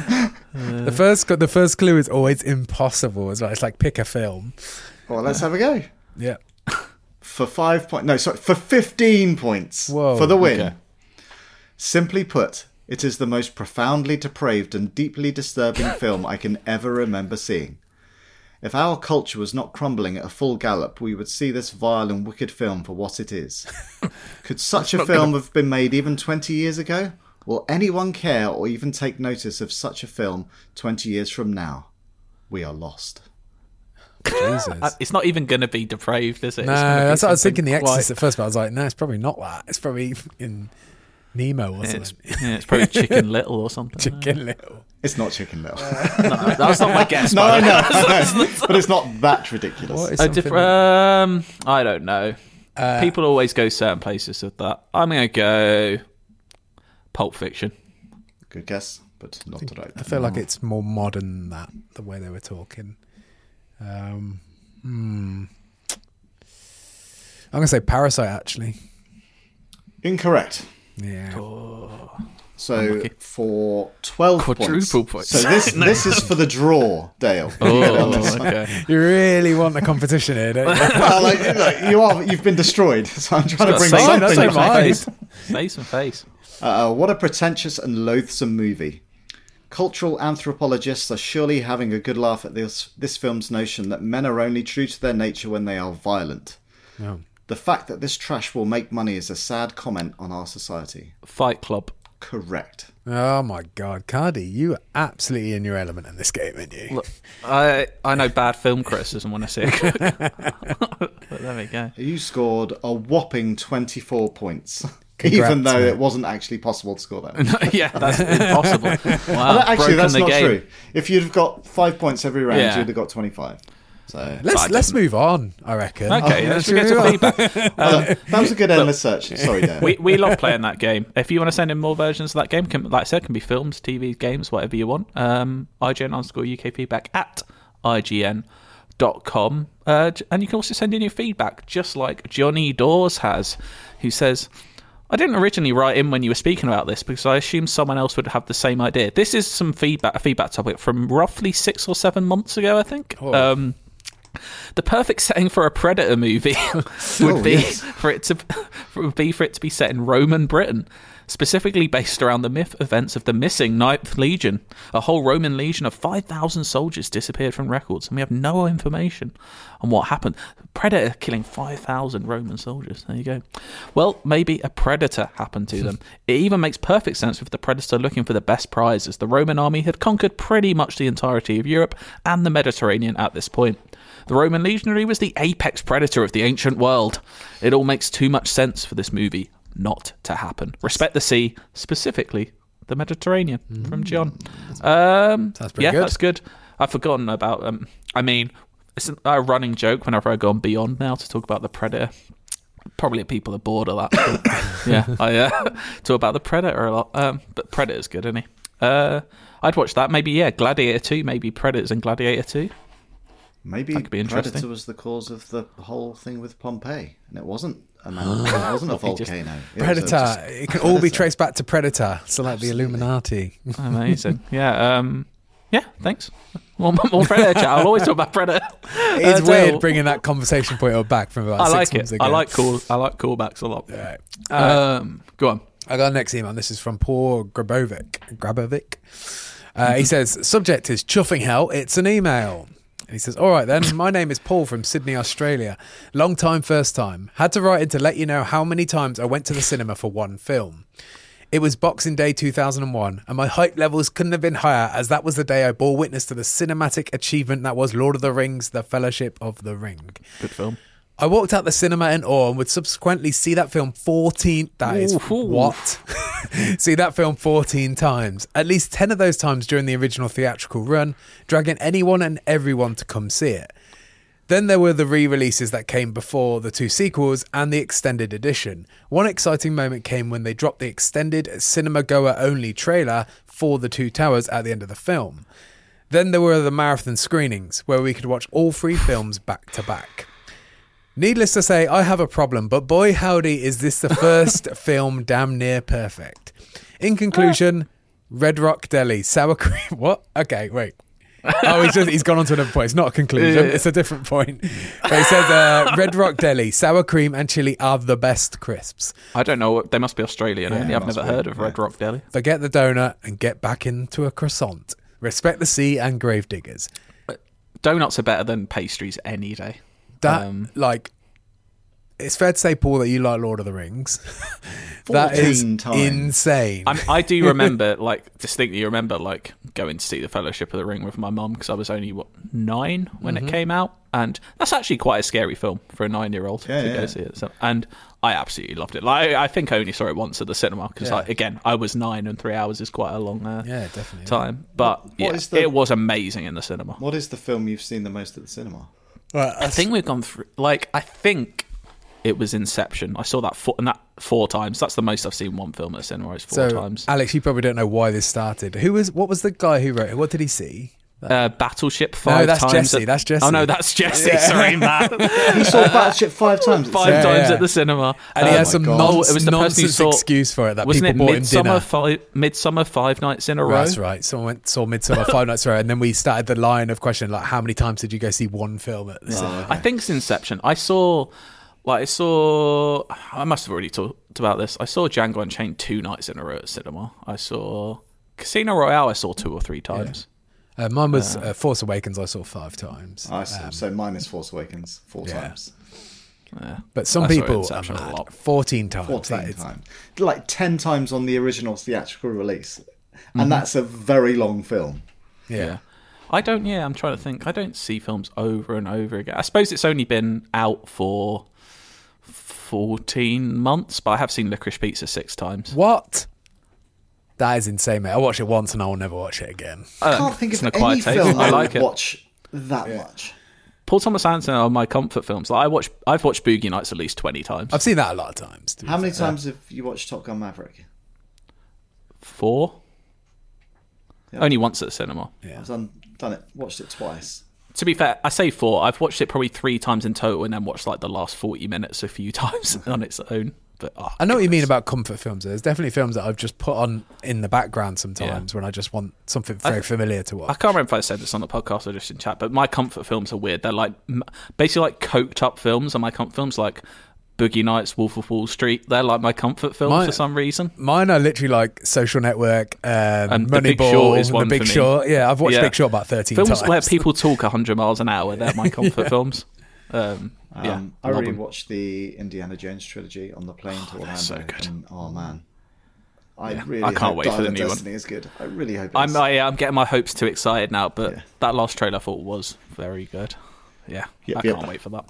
The first clue is always impossible as well. It's like pick a film. Well, let's have a go. Yeah. For 5 points... No, sorry, for 15 points. Whoa, for the win. Okay. Simply put, it is the most profoundly depraved and deeply disturbing film I can ever remember seeing. If our culture was not crumbling at a full gallop, we would see this vile and wicked film for what it is. Could such a film have been made even 20 years ago? Will anyone care or even take notice of such a film 20 years from now? We are lost. Jesus. It's not even going to be depraved, is it? No, that's what I was thinking. The Exorcist at first, but I was like, no, it's probably not that. It's probably in Nemo or something. It's probably Chicken Little or something. Chicken Little. It's not Chicken Little. No, that's not my guess. No, I know. But it's not that ridiculous. I don't know. People always go certain places with that. I'm going to go Pulp Fiction. Good guess, but not the right. I feel like it's more modern than that, the way they were talking. I'm going to say Parasite, actually. Incorrect. Yeah. So for 12 quadruple points. So this is for the draw, Dale. Okay. You really want the competition here, don't you? Well, you've been destroyed, so I'm trying to bring something that's Face and face. What a pretentious and loathsome movie. Cultural anthropologists are surely having a good laugh at this film's notion that men are only true to their nature when they are violent. No. The fact that this trash will make money is a sad comment on our society. Fight Club. Correct. Oh my God, Cardi, you are absolutely in your element in this game, aren't you? Look, I know bad film criticism when I see it. But there we go. You scored a whopping 24 points. Even though it wasn't actually possible to score that. Yeah, that's impossible. Wow, actually, that's not game. true. If you'd have got 5 points every round, you'd have got 25. So let's move on, I reckon. Okay, let's get to feedback. That was a good endless search. Sorry, Dan. We love playing that game. If you want to send in more versions of that game, like I said, can be films, TV, games, whatever you want. IGN_UK feedback at IGN.com. And you can also send in your feedback, just like Johnny Dawes has, who says, I didn't originally write in when you were speaking about this because I assumed someone else would have the same idea. This is a feedback topic from roughly 6 or 7 months ago, I think. The perfect setting for a Predator movie would be for would be for it to be set in Roman Britain, specifically based around the myth events of the missing 9th Legion. A whole Roman legion of 5,000 soldiers disappeared from records, and we have no information on what happened. Predator killing 5,000 Roman soldiers. There you go. Well, maybe a predator happened to them. It even makes perfect sense with the predator looking for the best prize, as the Roman army had conquered pretty much the entirety of Europe and the Mediterranean at this point. The Roman legionary was the apex predator of the ancient world. It all makes too much sense for this movie not to happen. Respect the sea, specifically the Mediterranean, from John. Sounds pretty good. That's good. I've forgotten about... it's a running joke whenever I go on Beyond now to talk about the Predator. Probably people are bored of that. I talk about the Predator a lot. But Predator's good, isn't he? I'd watch that. Maybe, Gladiator 2. Maybe Predators and Gladiator 2. Maybe Predator was the cause of the whole thing with Pompeii, and it wasn't a mountain, it wasn't a volcano. Predator. It can all be traced back to Predator. So like the Illuminati. Amazing. Yeah. Thanks. More Predator chat. I'll always talk about Predator. It's weird bringing that conversation point back from about 6 months ago. I like callbacks a lot. Right. Go on. I got the next email. This is from Paul Grabovic. He says, subject is chuffing hell. It's an email. And he says, all right then, my name is Paul from Sydney, Australia. Long time, first time. Had to write in to let you know how many times I went to the cinema for one film. It was Boxing Day 2001, and my hype levels couldn't have been higher, as that was the day I bore witness to the cinematic achievement that was Lord of the Rings, The Fellowship of the Ring. Good film. I walked out the cinema in awe and would subsequently see that film 14... That is... What? See that film 14 times. At least 10 of those times during the original theatrical run, dragging anyone and everyone to come see it. Then there were the re-releases that came before the 2 sequels and the extended edition. One exciting moment came when they dropped the extended cinema-goer-only trailer for The Two Towers at the end of the film. Then there were the marathon screenings, where we could watch all 3 films back to back. Needless to say, I have a problem, but boy howdy is this the first film damn near perfect. In conclusion, Red Rock Deli, sour cream... What? Okay, wait. Oh, he's gone on to another point. It's not a conclusion. It's a different point. But he says, Red Rock Deli, sour cream and chili are the best crisps. I don't know. They must be Australian. I've never heard of Red Rock Deli. Forget the donut and get back into a croissant. Respect the sea and grave diggers. Donuts are better than pastries any day. It's fair to say, Paul, that you like Lord of the Rings. That is insane. I do remember, distinctly remember, going to see The Fellowship of the Ring with my mum, because I was only, 9 when it came out? And that's actually quite a scary film for a 9-year-old to go see it. So, and I absolutely loved it. I think I only saw it once at the cinema, because, again, I was 9 and 3 hours is quite a long time. But, it was amazing in the cinema. What is the film you've seen the most at the cinema? Well, I think we've gone through, I think... It was Inception. I saw that 4 times. That's the most I've seen one film at the cinema. Is 4 times. Alex, you probably don't know why this started. What was the guy who wrote it? What did he see? Battleship 5 times. That's Jesse. Oh no, that's Jesse. Sorry, Matt. He saw Battleship 5 times. 5 times at the cinema, and he had some nonsense excuse for it. That wasn't people it bought him dinner. Midsummer 5 nights in a row. That's right. Someone saw Midsummer 5 nights in a row, and then we started the line of question how many times did you go see one film at the cinema? I think it's Inception. I must have already talked about this. I saw Django Unchained 2 nights in a row at cinema. I saw Casino Royale. I saw 2 or 3 times. Mine was Force Awakens. I saw 5 times. So mine is Force Awakens 4 times. Yeah. But some people 14 14 times. times. 10 times on the original theatrical release. And that's a very long film. Yeah. I'm trying to think. I don't see films over and over again. I suppose it's only been out for 14 months, but I have seen Licorice Pizza 6 times. What? That is insane, mate. I watched it once and I will never watch it again. I can't think of any film I would watch that much. Paul Thomas Anderson are my comfort films. I've watched Boogie Nights at least 20 times. I've seen that a lot of times. How many times have you watched Top Gun Maverick? 4. Yep. Only once at the cinema. Yeah. I've done it. Watched it twice. To be fair, I say 4. I've watched it probably 3 times in total, and then watched the last 40 minutes a few times on its own. But I know what you mean about comfort films. There's definitely films that I've just put on in the background sometimes when I just want something very familiar to watch. I can't remember if I said this on the podcast or just in chat, but my comfort films are weird. They're basically coked up films, and my comfort films Boogie Nights, Wolf of Wall Street. They're like my comfort films for some reason. Mine are literally like Social Network, and Moneyball, Big Short is one The Big for me. Short. Yeah, I've watched Big Short about 13 films times. where people talk 100 miles an hour. They're my comfort films. I already watched the Indiana Jones trilogy on the plane to Orlando. So good. And, oh man, I can't wait for the new Destiny one. Is good. I really hope. I'm getting my hopes too excited now, but that last trailer I thought was very good. Yeah, I can't wait for that.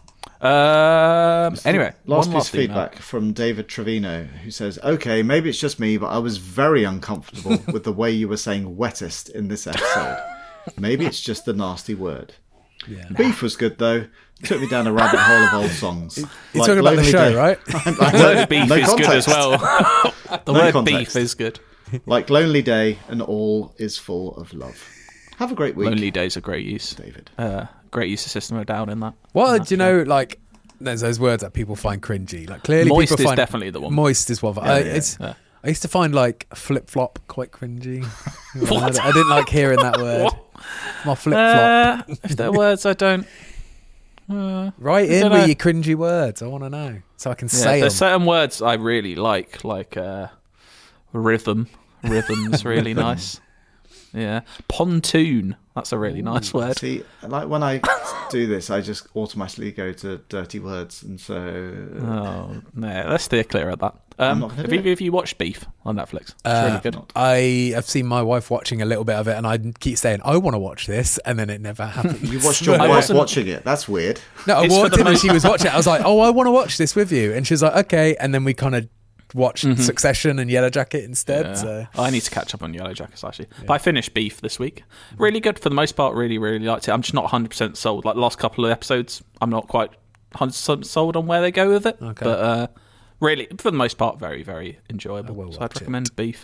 Anyway, last piece of feedback from David Trevino, who says, "Okay, maybe it's just me, but I was very uncomfortable with the way you were saying wettest in this episode. Maybe it's just the nasty word. Yeah. Beef was good though. Took me down a rabbit hole of old songs. You're talking about the show, right? The word beef is good as well. The word beef is good. Like Lonely Day and All is Full of Love. Have a great week. Lonely Day's a great use, David. Great use of System of a Down in that. Well, do you know, like, there's those words that people find cringy. Like, clearly, moist people is find definitely the one. Moist is one. I used to find like flip flop quite cringy. What? I didn't like hearing that word. My flip flop. If they're words I don't. Write in with your cringy words. I want to know so I can say them. There's certain words I really like rhythm. Rhythm's really nice. Yeah, pontoon. That's a really nice word. See, like when I do this, I just automatically go to dirty words, and so. Oh no, let's steer clear of that. Have either of you watched Beef on Netflix? It's really good. I have seen my wife watching a little bit of it, and I keep saying I want to watch this, and then it never happens. You watched your wife watching it? That's weird. No, I walked in and she was watching it. I was like, "Oh, I want to watch this with you," and she's like, "Okay," and then we kind of watched Succession and Yellow Jacket instead. Yeah. So I need to catch up on Yellow Jackets actually. Yeah. But I finished Beef this week. Really good for the most part. Really, really liked it. I'm just not 100% sold. Like the last couple of episodes, I'm not quite 100% sold on where they go with it. Okay. But really, for the most part, very, very enjoyable. So I'd recommend Beef.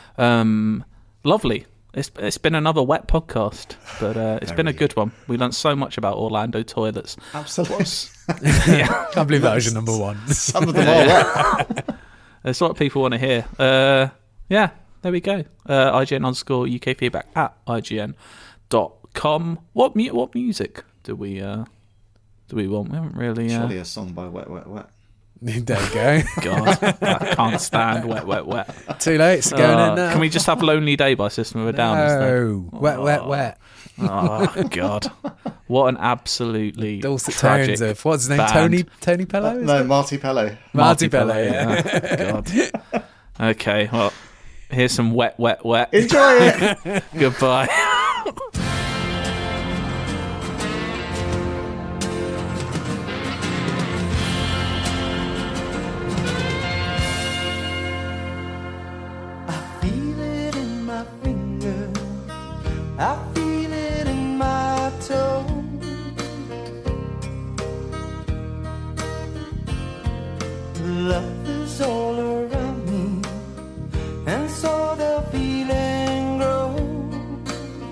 Lovely. It's been another wet podcast, but it's been a good one. We learned so much about Orlando toilets. Absolutely. Can't believe that was your number one. Some of them are wet. That's what people want to hear. There we go. IGN_UK feedback at IGN.com. What music do we want? We haven't really. Surely a song by Wet Wet Wet. There you go. God, I can't stand Wet Wet Wet. Too late. It's going in now. Can we just have Lonely Day by System of a Down? No. Wet Wet Wet. Oh God! What an absolutely dulcet tragic tones of what's his name? band. Tony Pello? No, Marty Pello. Marty Pello. Yeah. Oh, God. Okay. Well, here's some Wet Wet Wet. Enjoy it. Goodbye. I feel it in my toe. Love is all around me, and so the feeling grows.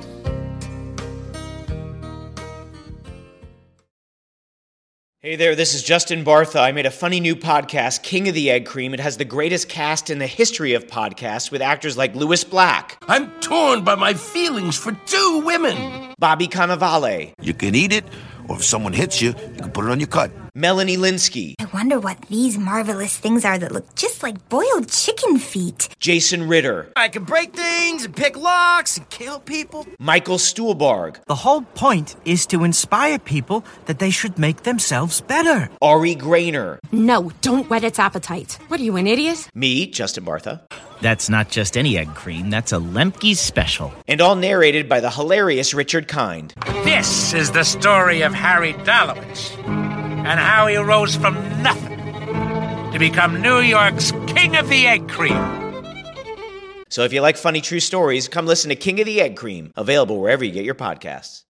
Hey there, this is Justin Bartha. I made a funny new podcast, King of the Egg Cream. It has the greatest cast in the history of podcasts with actors like Louis Black. I'm torn by my feelings for two women. Bobby Cannavale. You can eat it, or if someone hits you, you can put it on your cut. Melanie Linsky. I wonder what these marvelous things are that look just like boiled chicken feet. Jason Ritter. I can break things and pick locks and kill people. Michael Stuhlbarg. The whole point is to inspire people that they should make themselves better. Ari Grainer. No, don't whet its appetite. What are you, an idiot? Me, Justin Bartha. That's not just any egg cream, that's a Lemke's special. And all narrated by the hilarious Richard Kind. This is the story of Harry Dalowitz and how he rose from nothing to become New York's King of the Egg Cream. So if you like funny true stories, come listen to King of the Egg Cream, available wherever you get your podcasts.